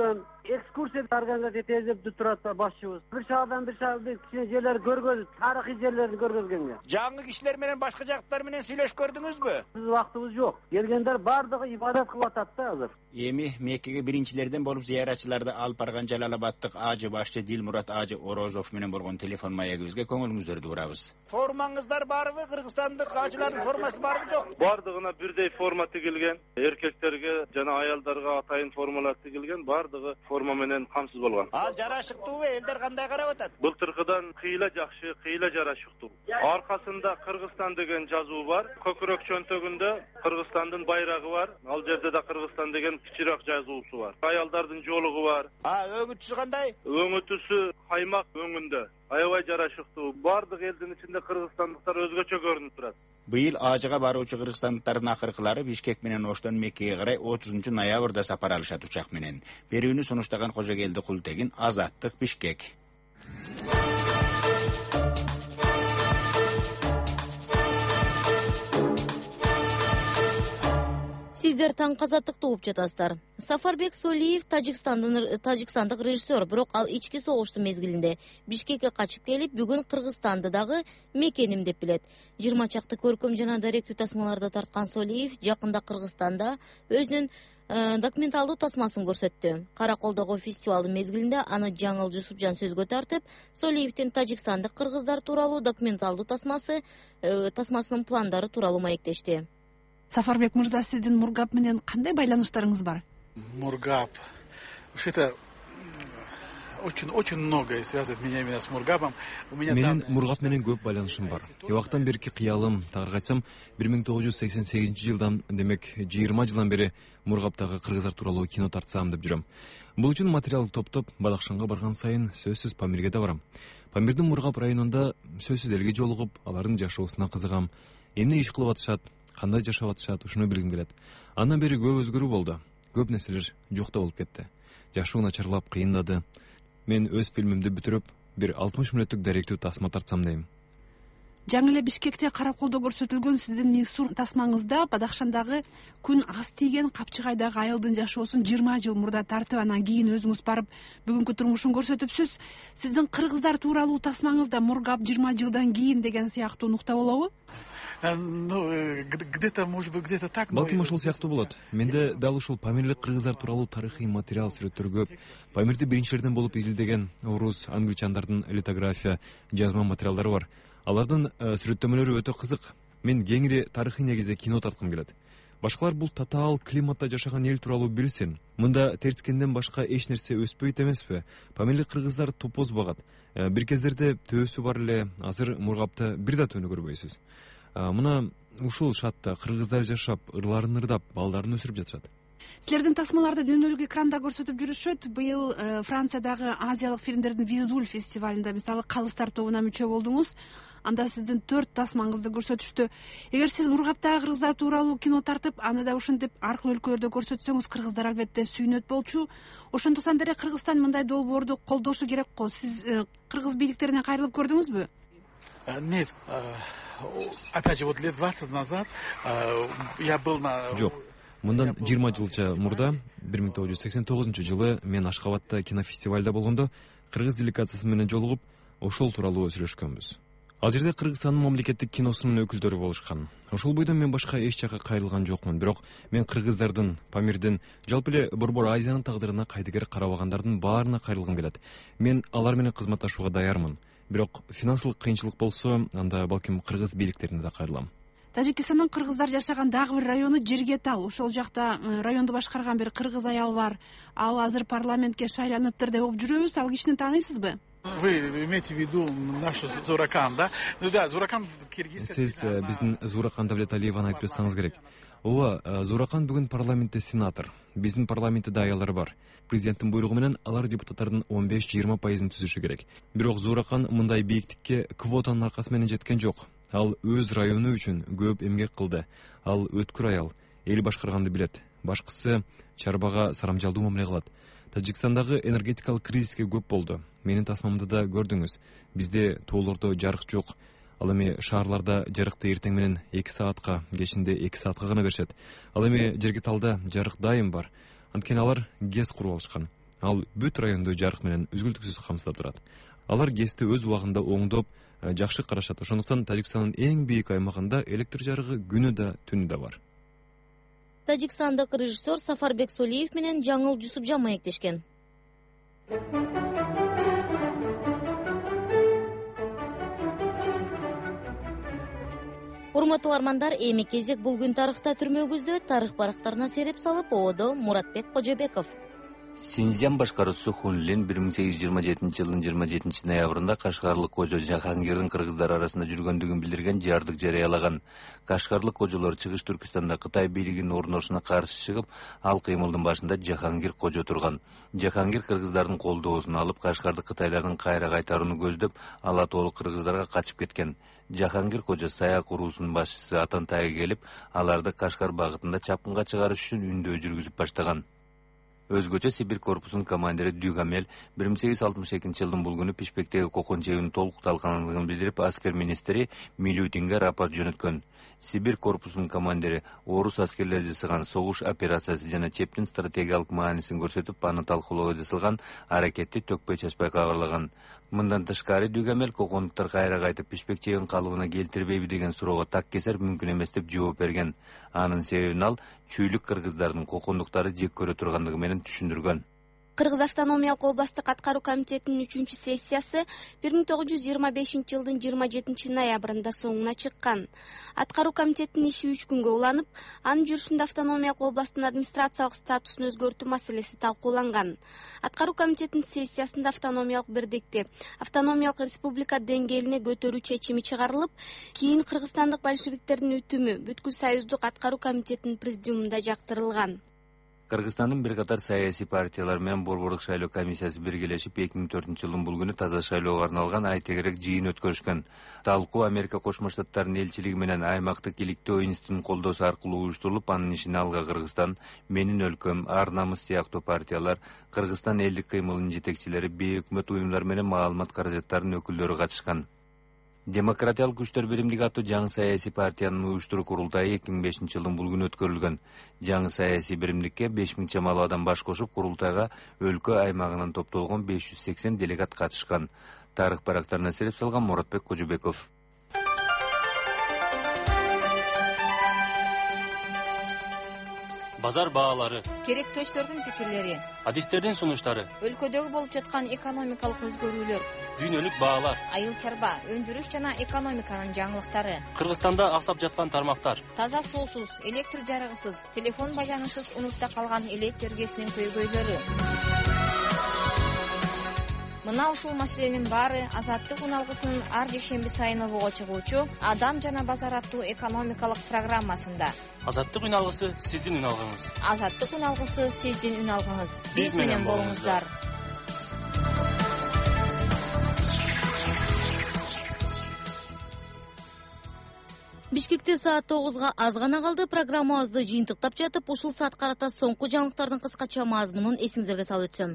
экскурсия организация тездеп турат башчыбыз. Бир шаардан бир шаарды кичине жерлер көргөзүп, тарыхый жерлерди көргөзгөнгө. Жаңы кишилер менен башка жактар менен сүйлөшүп көрдүңүзбү? Биз убактыбыз жок. Келгендер бардыгы ибадат кылып атат да азыр. Эми Меккеге биринчилерден болуп зыяратчыларды алып барган Жалалабаддык ажы башчы Дилмурат ажы Орозов менен болгон телефон маегибизге көңүлүңүздөрдү бурабыз. Формаңыздар барбы? Кыргызстандык ажылардын формасы барбы жок? Бардыгына бирдей форма тигилген. Эркектерге жана аялдарга атайын формалар тигилген. Бардыгы форма менен камсыз болгон. Ал жарашыктуубу? Элдер кандай карап атат? Былтыркыдан кыйла жакшы, кыйла жарашыктуу. Аркасында Кыргызстан деген жазуу бар. Көкүрөк чөнтөгүндө Кыргызстандын байрагы бар. Ал жерде да Кыргызстан деген кичирээк жазуусу бар. Аялдардын жолугу бар. А, өңүтүсү кандай? Өңүтүсү каймак өңүндө. Аябай жарашыктуу. Бардык элдин ичинде кыргызстандыктар өзгөчө көрүнүп турат. Быйыл ажыга баруучу кыргызстандыктардын акыркылары Бишкек менен Оштон Меккеге карай отузунчу ноябрда сапар алышат учак менен. Берүүнү сунуштаган Кожогелди Култегин, Азаттык, Бишкек. Сиздер таң азаттыкты угуп жатасыздар. Сафарбек Солиев Тажикстандын тажикстандык режиссер, бирок ал ички согуштун мезгилинде Бишкекке качып келип, бүгүн Кыргызстанды дагы мекеним деп билет. жыйырма чакты көркөм жана даректүү тасмаларды тарткан Солиев жакында Кыргызстанда өзүнүн документалдуу тасмасын көрсөттү. Караколдогу фестивалдын мезгилинде аны Жаңыл Жусупжан сөзгө тартып, Солиевдин тажикстандык кыргыздар тууралуу документалдуу тасмасы тасмасынын пландары тууралуу маектешти. Сафарбек мырза, сиздин Мургап менен кандай байланыштарыңыз бар? Мургап. Вообще-то очень очень многое связывает меня именно с Мургапом. У меня Менин Мургап менен көп байланышым бар. Убактан берки кыялым, тагыр айтсам, бир миң тогуз жүз сексен сегизинчи жылдан, демек жыйырма жылдан бери Мургаптагы кыргыздар тууралуу кино тартсам деп жүрөм. Бул үчүн материал топтоп, Бадакшанга барган сайын сөзсүз Памирге да барам. Памирдин Мургап районунда сөзсүз элге жолугуп, алардын жашоосуна кызыгам. Эмне иш кылып атышат, кандай жашап атышат, ушуну билгим келет. Андан бери көп өзгөрүү болду. Көп нерселер жокто болуп кетти. Жашоо начарлап, кыйындады. Мен өз фильмимди бүтүрүп, бир алтымыш мүнөттүк даректүү тасма тартсам дейм. Жаңы эле Бишкекте Караколдо көрсөтүлгөн сиздин Мисур тасмаңызда Бадакшандагы күн аз тийген Капчыгайдагы айылдын жашоосун жыйырма жыл мурда тартып, анан кийин өзүңүз барып бүгүнкү турмушун көрсөтүпсүз. Сиздин кыргыздар тууралуу тасмаңызда Мургап жыйырма жылдан кийин деген сыяктуу нукта болобу? Ну, где-то, может быть, где-то так. Балким ошол сыяктуу болот. Менде дал ушул Памирлик кыргыздар тууралуу тарыхый материал, сүрөттөр көп. Памирди биринчилерден болуп изилдеген орус, англичандардын литография, жазма материалдары бар. Алардын сүрөттөмөлөрү өтө кызык. Мен кеңири тарыхый негизде кино тарткым келет. Башкалар бул татаал климатта жашаган эл тууралуу билсин. Мында терскенден башка эч нерсе өспөйт эмеспи? Памирлик кыргыздар топоз багат. Бир кездерде төөсү бар эле, азыр Мургапта бир да төөнү көрбөйсүз. Мына ушул шатта кыргыздар жашап, ырларын ырдап, балдарын өсүрүп жатышат. Силердин тасмаларды дүйнөлүк экранда көрсөтүп жүрүшөт. Быйыл Франциядагы азиялык фильмдердин Визуль фестивалында, мисалы, Калыстар тобуна мүчө болдуңуз. Анда сиздин төрт тасмаңызды көрсөтүштү. Эгер сиз Мургаптагы кыргыздар тууралуу кино тартып, аны да ушинтип аркылуу өлкөлөрдө көрсөтсөңүз, кыргыздар албетте сүйүнөт болчу. Ошондуктан деле Кыргызстан мындай долбоорду колдошу керек го. Сиз кыргыз бийликтерине кайрылып көрдүңүзбү? Нет. Опять же, вот лет двадцать назад я был на... Жок. Мындан жыйырма жылча мурда, бир миң тогуз жүз сексен тогузунчу жылы мен Ашкабадта кинофестивалда болгондо кыргыз делегациясы менен жолугуп, ошол тууралуу сүйлөшкөнбүз. Ал жерде Кыргызстандын мамлекеттик киносунун өкүлдөрү болушкан. Ошол бойдон мен башка эч жакка кайрылган жокмун, бирок мен кыргыздардын, Памирдин, жалпы эле Борбор Азиянын тагдырына кайдыгер карабагандардын баарына кайрылгым келет. Мен алар менен кызматташууга даярмын. Бирок финансылык кыйынчылык болсо, анда балким кыргыз бийликтерине да кайрылам. Тажикстандын кыргыздар жашаган дагы бир району Жергетал. Ошол жакта районду башкарган бир кыргыз аял бар. Ал азыр парламентке шайланыптыр деп угуп жүрөбүз. Ал кишини тааныйсызбы? Вы имеете в виду нашу Зуракан, да? Ну да, Зуракан Киргизстан. Сиз биздин Зуракан Давлеталиеваны айтып берсеңиз керек. Ооба, Зуракан бүгүн парламентте сенатор. Биздин парламентте да аялдар бар. Президенттин буйругу менен алар депутаттардын он беш жыйырма пайызын түзүшү керек. Бирок Зуракан мындай бийиктикке квотанын аркасы менен жеткен жок. Ал өз району үчүн көп эмгек кылды. Ал өткүр аял, эл башкарганды билет. Башкысы чарбага сарамжалдуу мамиле кылат. Тажикстандагы энергетикалык кризиске көп болду. Менин тасмамда да көрдүңүз. Бизде тоолордо жарык жок. Ал эми шаарларда жарыкты эртең менен эки саатка, кечинде эки саатка гана беришет. Ал эми Жергеталда жарык дайым бар. Анткени алар ГЭС куруп алышкан. ал бүт районду жарык менен үзгүлтүксүз камсыздап турат. Алар гэсти өз убагында оңдоп, жакшы карашат. Ошондуктан Тажикстандын эң бийик аймагында электр жарыгы күнү да түнү да бар. Тажикстандык режиссер Сафарбек Солиев менен Жаңыл Жусупжан маектешкен. Урматтуу армандар, эми кезек бул күн тарыхта түрмөгүздө тарых барактарына сереп салып, оодо Муратбек Кожобеков. Синьцзян башкаруусу Хунлин бир миң сегиз жүз жыйырма жетинчи жылдын жыйырма жетинчи ноябрында Кашкарлык кожо Жахангирдин кыргыздар арасында жүргөндүгүн билдирген жардык жарыялаган. Кашкарлык кожолор Чыгыш Түркүстанда Кытай бийлигинин орношуна каршы чыгып, ал кыймылдын башында Жахангир кожо турган. Жахангир кыргыздардын колдоосун алып, Кашкарды кытайлардын кайра кайтарууну көздөп, ала тоолук кыргыздарга качып кеткен. Жахангир кожо Саяк уруусунун башчысы Атантайга келип, аларды Кашкар багытында чапкынга чыгарыш үчүн үндөө жүргүзүп баштаган. Өзгөчө Сибир корпусунун командири Дюгамел бир миң сегиз жүз алтымыш экинчи жылдын бул күнү Пишпектеги Кокон чебинин толук талкандыгын билдирип, аскер министри Милютинге рапорт жөнөткөн. Сибир корпусунун командири орус аскерлери жасаган согуш операциясы жана чептин стратегиялык маанисин көрсөтүп, аны талкуулоого жасалган аракетти төкпөй чачпай кабарлаган. Мындан тышкары Дюгамел кокондуктар кайра кайтып Пишпек чебин калыбына келтирбейби деген суроого так кесер мүмкүн эмес деп жооп берген. Анын себебин ал чүйлүк кыргыздардын кокондуктары жек көрө тургандыгы менен түшүндүргөн. Кыргыз автономиялык областтык аткаруу комитетинин үчүнчү сессиясы бир миң тогуз жүз жыйырма бешинчи жылдын жыйырма жетинчи ноябрында соңуна чыккан. Аткаруу комитетинин иши үч күнгө уланып, анын жүрүшүндө автономиялык областтын администрациялык статусун өзгөртүү маселеси талкууланган. Аткаруу комитетинин сессиясында автономиялык бирдикти автономиялык республика деңгээлине көтөрүү чечими чыгарылып, кийин кыргызстандык большевиктердин үтүмү бүткүл союздук аткаруу комитетинин президиумунда жактырылган. Кыргызстандын бир катар саясий партиялар менен Борбордук шайлоо комиссиясы биргелешип эки миң төртүнчү жылдын бул күнү таза шайлоого арналган айтегерек жыйын өткөрүшкөн. Талкуу Америка Кошмо Штаттарынын элчилиги менен аймактык иликтөө институтунун колдоосу аркылуу уюштурулуп, анын ишине алга Кыргызстан, Менин өлкөм, Ар намыс сыяктуу партиялар, Кыргызстан элдик кыймылынын жетекчилери, бейөкмөт уюмдар менен маалымат каражаттарынын өкүлдөрү катышкан. Демократиялык күчтөр биримдиги аттуу жаңы саясий партиянын уюштуруу курултайы эки миң бешинчи жылдын бул күнү өткөрүлгөн. Жаңы саясий биримдикке беш миң чамалуу адам баш кошуп, курултайга өлкө аймагынан топтолгон беш жүз сексен делегат катышкан. Тарых барактарына сереп салган Муратбек Кожобеков. Базар баалары, керектөөчтөрдүн пикирлери, адистердин сунуштары, өлкөдөгү болуп жаткан экономикалык өзгөрүүлөр, дүйнөлүк баалар, айыл чарба, өндүрүш жана экономиканын жаңылыктары, Кыргызстанда аксап жаткан тармактар, таза суусуз, электр жарыгысыз, телефон байланышсыз унутта калган элет жергесинин көйгөйлөрү. Мына ушул маселенин баары Азаттык уналгысынын ар жекшемби сайын обого чыгуучу Адам жана базар аттуу экономикалык программасында. Азаттык уналгысы сиздин уналгыңыз. Азаттык уналгысы сиздин уналгыңыз. Биз менен болуңуздар. Бишкекте саат тогузга аз гана калды. Программабызды жыйынтыктап жатып, ушул саат карата соңку жаңылыктардын кыскача мазмунун эсиңизерге салып өтсөм.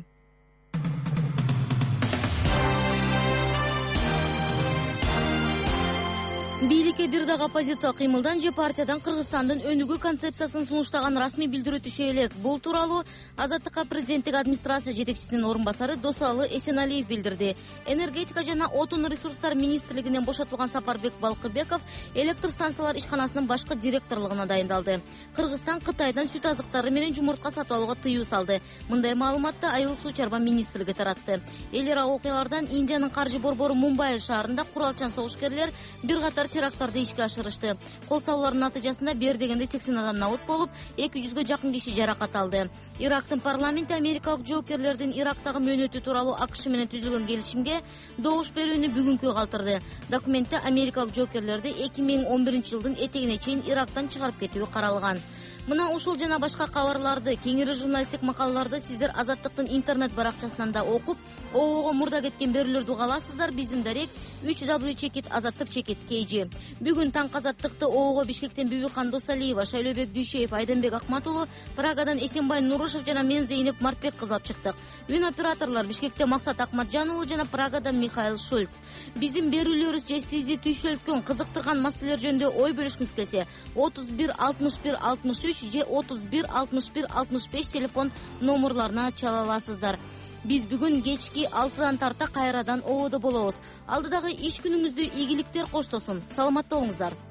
Бийликке бир дагы оппозициялык кыймылдан же партиядан Кыргызстандын өнүгүү концепциясын сунуштаган расмий билдирүү түшө элек. Бул тууралуу Азаттыкка президенттик администрация жетекчисинин орун басары Досалы Эсеналиев билдирди. Энергетика жана отун ресурстар министрлигинен бошотулган Сапарбек Балкыбеков электр станциялар ишканасынын башкы директорлугуна дайындалды. Кыргызстан Кытайдан сүт азыктары менен жумуртка сатып алууга тыюу салды. Мындай маалыматты Айыл суу чарба министрлиги таратты. Эл ара окуялардан Индиянын каржы борбору Мумбай шаарында куралчан согушкерлер бир катар теракттарды ишке ашырышты. Кол салуулардын натыйжасында бер дегенде сексен адам набут болуп, эки жүзгө жакын киши жаракат алды. Ирактын парламенти америкалык жоокерлердин Ирактагы мөөнөтү тууралуу АКШ менен түзүлгөн келишимге добуш берүүнү бүгүнкү калтырды. Документте америкалык жоокерлерди эки миң он биринчи жылдын этегине чейин Ирактан чыгарып кетүү каралган. Мына ушул жана башка кабарларды, кеңири журналисттик макалаларды сиздер Азаттыктын интернет баракчасынан да окуп, оого мурда кеткен берүүлөрдү уга аласыздар. Биздин дарек үч w чекит азаттык чекит kg. Бүгүн таң азаттыкты оого Бишкектен Бүбүкан Досалиева, Шайлообек Дүйшеев, Айденбек Акматулу, Прагадан Эсенбай Нурушев жана мен Зейнеп Мартбек кызы алып чыктык. Үн операторлор Бишкектен Максат Акматжан уулу жана Прагадан Михаил Шульц. Биздин берүүлөрүбүз же сизди түйшөлткөн кызыктырган маселелер жөнүндө ой бөлүшкүңүз келсе, отуз бир алтымыш бир алтымыш үч же отуз бир алтымыш бир алтымыш беш телефон номерларына чала аласыздар. Биз бүгүн кечки алтыдан тарта кайрадан оодо болобуз. Алдыдагы иш күнүңүздү ийгиликтер коштосун. Саламатта болуңуздар.